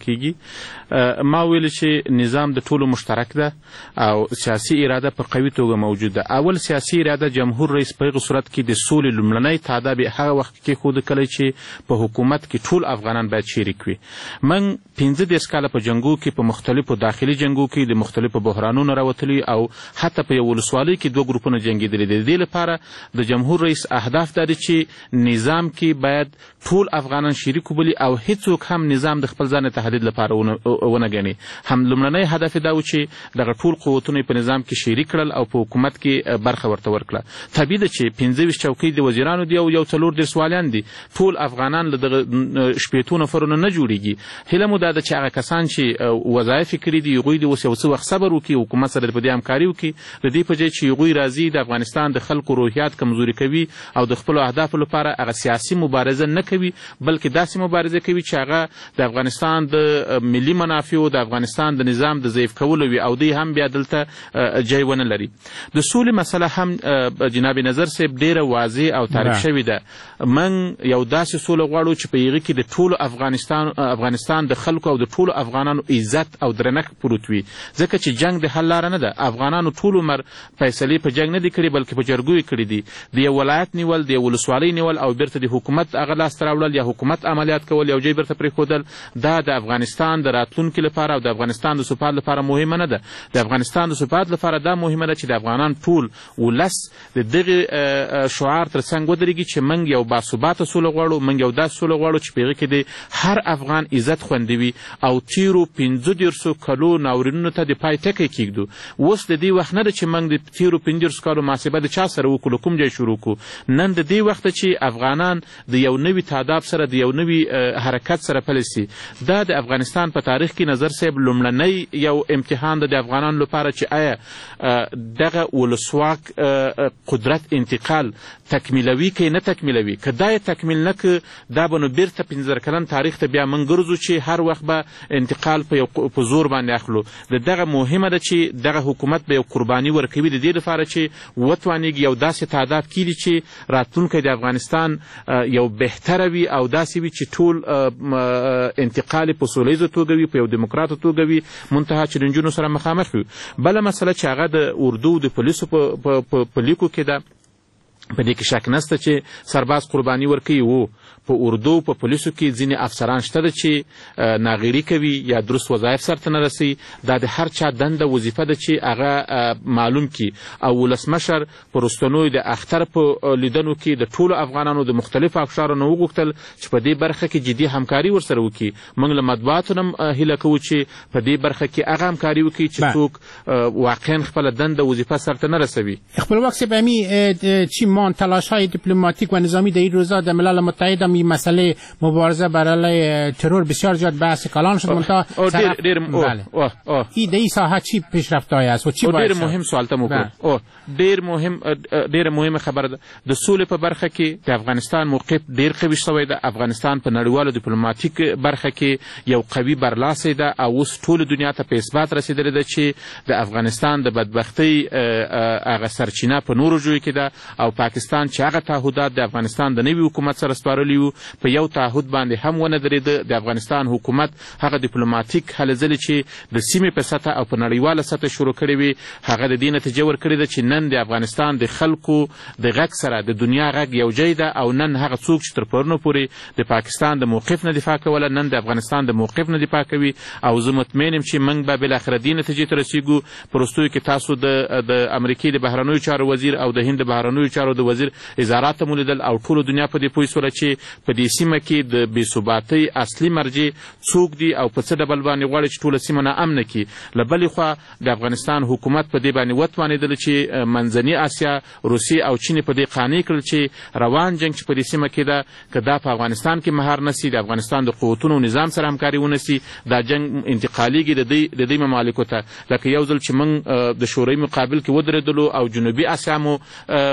کیږي. ما ویل چې نظام د ټولو مشترک ده او سیاسي اراده په قوي توګه موجود ده. اول سیاسي اراده جمهور رئیس په هغه صورت کې د سولې لومړنی تاداب هغه وخت کې ښوده کله چې په حکومت کې ټول افغانان باید شریک وي. من 15 کاله په جنګو کې په مختلفو داخلي جنګو کې د مختلفو بحرانونو راوتلي او حتی په یو ولسوالۍ کې 2 ګروپونه جنګېدلي دي. د دې لپاره د جمهور رئیس اهداف دا دي چې نظام کې باید ټول افغانان شریک وبولي او هیڅوک هم نظام د خپل ځان تهدید لپاره ونه ګڼي. هم لومړنی هدف دا و چې دغه ټول قوتونه په نظام کې شریک کړل او په حکومت کې برخه ورته ورکړه. طبیعي ده چې 25 چوکۍ د وزیرانو دي او یو 4 سوالیان دي. ټول افغانان له دغه 18 نفرونو نه جوړیږي. هیله مو دا ده چې هغه کسان چې وظایف کړي دي هغوی د اوس یو څه وخت صبر وکړي، حکومت سره په دې همکاري وکړي، د دې په ځای چې هغوی راځي د افغانستان د خلکو روحیات کمزوري کوي او د خپلو اهدافو لپاره هغه سیاسي مبارزه نه کوي، بلکې داسې مبارزه کوي چې هغه د افغانستان د ملي منافعو د افغانستان د نظام د ضعیف کولو وي او دوی هم بیا دلته جای ونه لري. د سولې مسله هم جناب نظر صاحب ډیره واضح او تعریف شوې ده. من یو داسې سوله غواړو چې په هغې کې د ټولو افغانستان د خلکو او د ټولو افغانانو عزت او درنښت پروت وي، ځکه چې جنګ د حل لاره نه ده. افغانانو ټول عمر فیصلې په جنګ نه دي کړي بلکې په جرګو یې کړي دي. د یو ولایت نیول، د یو ولسوالۍ نیول او بیرته د حکومت هغه لاسته راوړل یا حکومت عملیات کول، یو ځای بیرته پرېښودل، دا د افغانستان د راتلونکي لپاره او د افغانستان د ثبات لپاره مهمه نه ده. د افغانستان د ثبات لپاره دا مهمه ده چې د افغانان ټول ولس د دغې شعار تر څنګ ودرېږي چې موږ یو باثباته سوله غواړو، موږ یو داسې سوله غواړو چې په هغې کې د هر افغان عزت خوندي وي او تېرو 15 کلو ناورینونو ته د پای ټکی کېږدو. اوس د دې وخت نه ده چې موږ د تېرو 15 کالو محاسبه د چا سره وکړو، کوم ځای شروع کړو. نن د دې وخته چې افغانان د یو نوي تاداب سره د یو نوي حرکت سره پلی سي. دا د افغانستان په تاریخ کې نظر صاحب لومړنی یو امتحان ده د افغانانو لپاره چې آیا دغه ولسواک قدرت انتقال تکمیلوي که نه تکمیلوي. که دا یې تکمیل نه که دا به نو بیرته 15 کلن تاریخ ته بیا موږ ګرځو چې هر وخت به انتقال په زور باندې اخلو. دغه مهمه ده چې دغه حکومت به یو قرباني ورکوي د دې لپاره چې وتوانېږي یو داسې تعداد کړي چې راتلونکی د افغانستان یو بهتره وي او داسې وي چې ټول انتقال په سوله ییزه توګه وي، په یو دیموکراته توګه وي، منتها چلنجونو سره مخامخ وي. بله مسله چې هغه د اردو د پولیسو په لیکو کې ده، په دې کې شک نشته چې سرباز قرباني ورکوي. و په اردو په پولیسو کې ځینې افسران شته ده چې ناغیري کوي یا درست وظایف سرته نه رسوي. دا د هر چا دنده وظیفه ده چې هغه معلوم کړي او ولسمشر په رستنوی د اختر په لیدنو کې د ټولو افغانانو د مختلفو اقشارو نه وغوښتل چې په دې برخه کې جدي همکاري ورسره وکړي. موږ له مطبوعاتو نه هیله کوو چې په دې برخه کې هغه همکاري وکړي چې څوک واقعا خپله دنده وظیفه سرته نه رسوي. خپلواک صاحب چی مان تلاش‌های دیپلماتیک و نظامی در این روزا در ملل متحد این مسئله مبارزه برای ترور بسیار زیاد بحث کلان شد. منتها این ساحه چی پیشرفت‌های است و چی باید ډېر مهم سوال ته مو کړ. ډېر مهمه خبره ده. د سولې په برخه کې د افغانستان موقف ډېر قوي شوی ده. افغانستان په نړیوالو دیپلوماتیک برخه کې یو قوي برلاسی ده او اوس ټولو دنیا ته په اثبات رسېدلې ده چې د افغانستان د بدبختۍ هغه سرچینه په نورو ژویو کې ده او پاکستان چې هغه تعهدات د افغانستان د نوي حکومت سره سپارلي وو په یو تعهد باندې هم ونه درېده. د افغانستان حکومت هغه دیپلوماتیک هلې ځلې چې د سیمې په سطح او په نړیواله سطح شروع کړې وي هغه د دې نتیجه ورکړې ده چې نن د افغانستان د خلکو د غږ سره د دنیا غږ یو ځای ده او نن هغه څوک چې تر پرونو پورې د پاکستان د موقف نه دفاع کوله نن د افغانستان د موقف نه دفاع کوي او زه مطمئن یم چې موږ به بالاخره دې نتیجې ته رسېږو. په وروستیو کې تاسو د امریکې د بهرنیو چارو وزیر او د هند د بهرنیو چارو د وزیر اظهارات مو لیدل او ټولو دنیا په دې پوه شوله چې په دې سیمه کې د بېثباتۍ اصلي مرجع څوک دي او په څه ډول باندې غواړي چې ټوله سیمه ناامنه کړي. له بلې خوا د افغانستان حکومت په دې باندې وتوانېدله چې منځني اسیا، روسیې او چین په دې قانع کړل چې روان جنګ چې په دې سیمه کې ده که دا په افغانستان کې مهار نه سي، د افغانستان د قوتونو او نظام سره همکاري ونه سي، دا جنګ انتقالېږي د دې ممالکو ته. لکه یو ځل چې موږ د شوروي مقابل کې ودرېدلو او جنوبي اسیا مو خوندي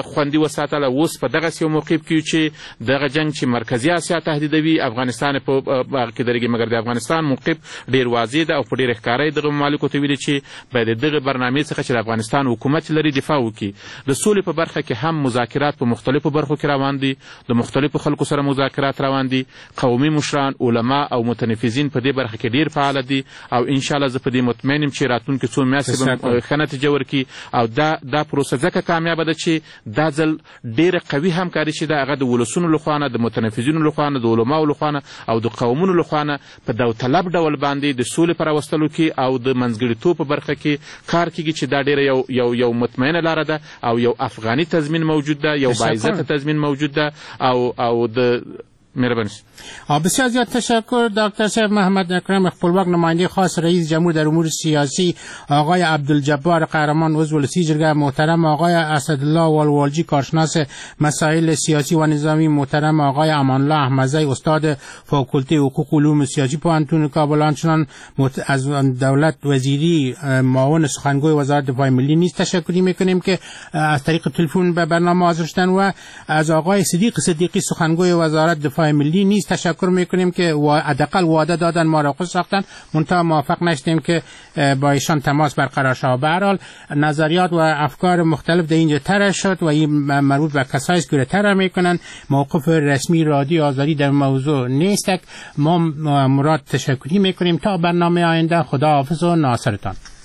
وساتله. اوس په دغسې یو موقف کې چې دغه جنګ چې مرکزي اسیا تهدیدوي افغانستان په هغه کې درېږي، مګر د افغانستان موقف ډېر واضح ده او په ډېر ښکاره یې دغه ممالکو ته ویلي چې باید د دغه برنامې څخه چې د افغانستان حکومت لري دفاع وکړي. د سولې په برخه کې هم مذاکرات په مختلفو برخو کې روان دي، د مختلفو خلکو سره مذاکرات روان دي، قومي مشران، علما او متنفذین په دې برخه کې ډېر فعال دي او انشاءالله زه په دې مطمئن یم چې راتلونکي څو میاشتې به ښه نتیجه ورکړي او دا پروسه ځکه کامیابه ده چې دا ځل ډېره قوي همکاري چې ده هغه د ولسونو لخوا نه، د متنفذینو لخوا نه، د علماو لخوا نه او د قومونو لخوا نه په داوطلب ډول باندې د سولې په راوستلو کې او د منځګړیتوب په برخه کې کار کیږي چې دا ډېره یو مطمئنه لاره ده او یو افغاني تضمین موجود ده، یو باعزته تضمین موجود ده او د مهربانی. بسیار زیاد تشکر دکتر صاحب. محمد اکرم خپلواک، نماینده خاص رئیس جمهور در امور سیاسی، آقای عبدالجبار قهرمان عضو ولسی جرگه محترم، آقای اسدالله والوالجی کارشناس مسائل سیاسی و نظامی محترم، آقای امان الله احمدزی استاد فاکولته حقوق علوم سیاسی پوهنتون کابل، همچنین از دولت وزیری معاون سخنگوی وزارت دفاع ملی نیز تشکری میکنیم که از طریق تلفن به برنامه حاضر شدن و از آقای صدیقی سخنگوی وزارت دفاع ملی نیز تشکر میکنیم که حداقل وعده دادن ما را خوش ساختن، منتها موفق نشدیم که با ایشان تماس برقرار شود. به هر حال نظریات و افکار مختلف در اینجا طرح شد و این مربوط به کسایی است که طرح میکنن. موقف رسمی رادیو آزادی در موضوع نیست. ما مراد تشکری میکنیم تا برنامه آینده. خدا حافظ و ناصرتان.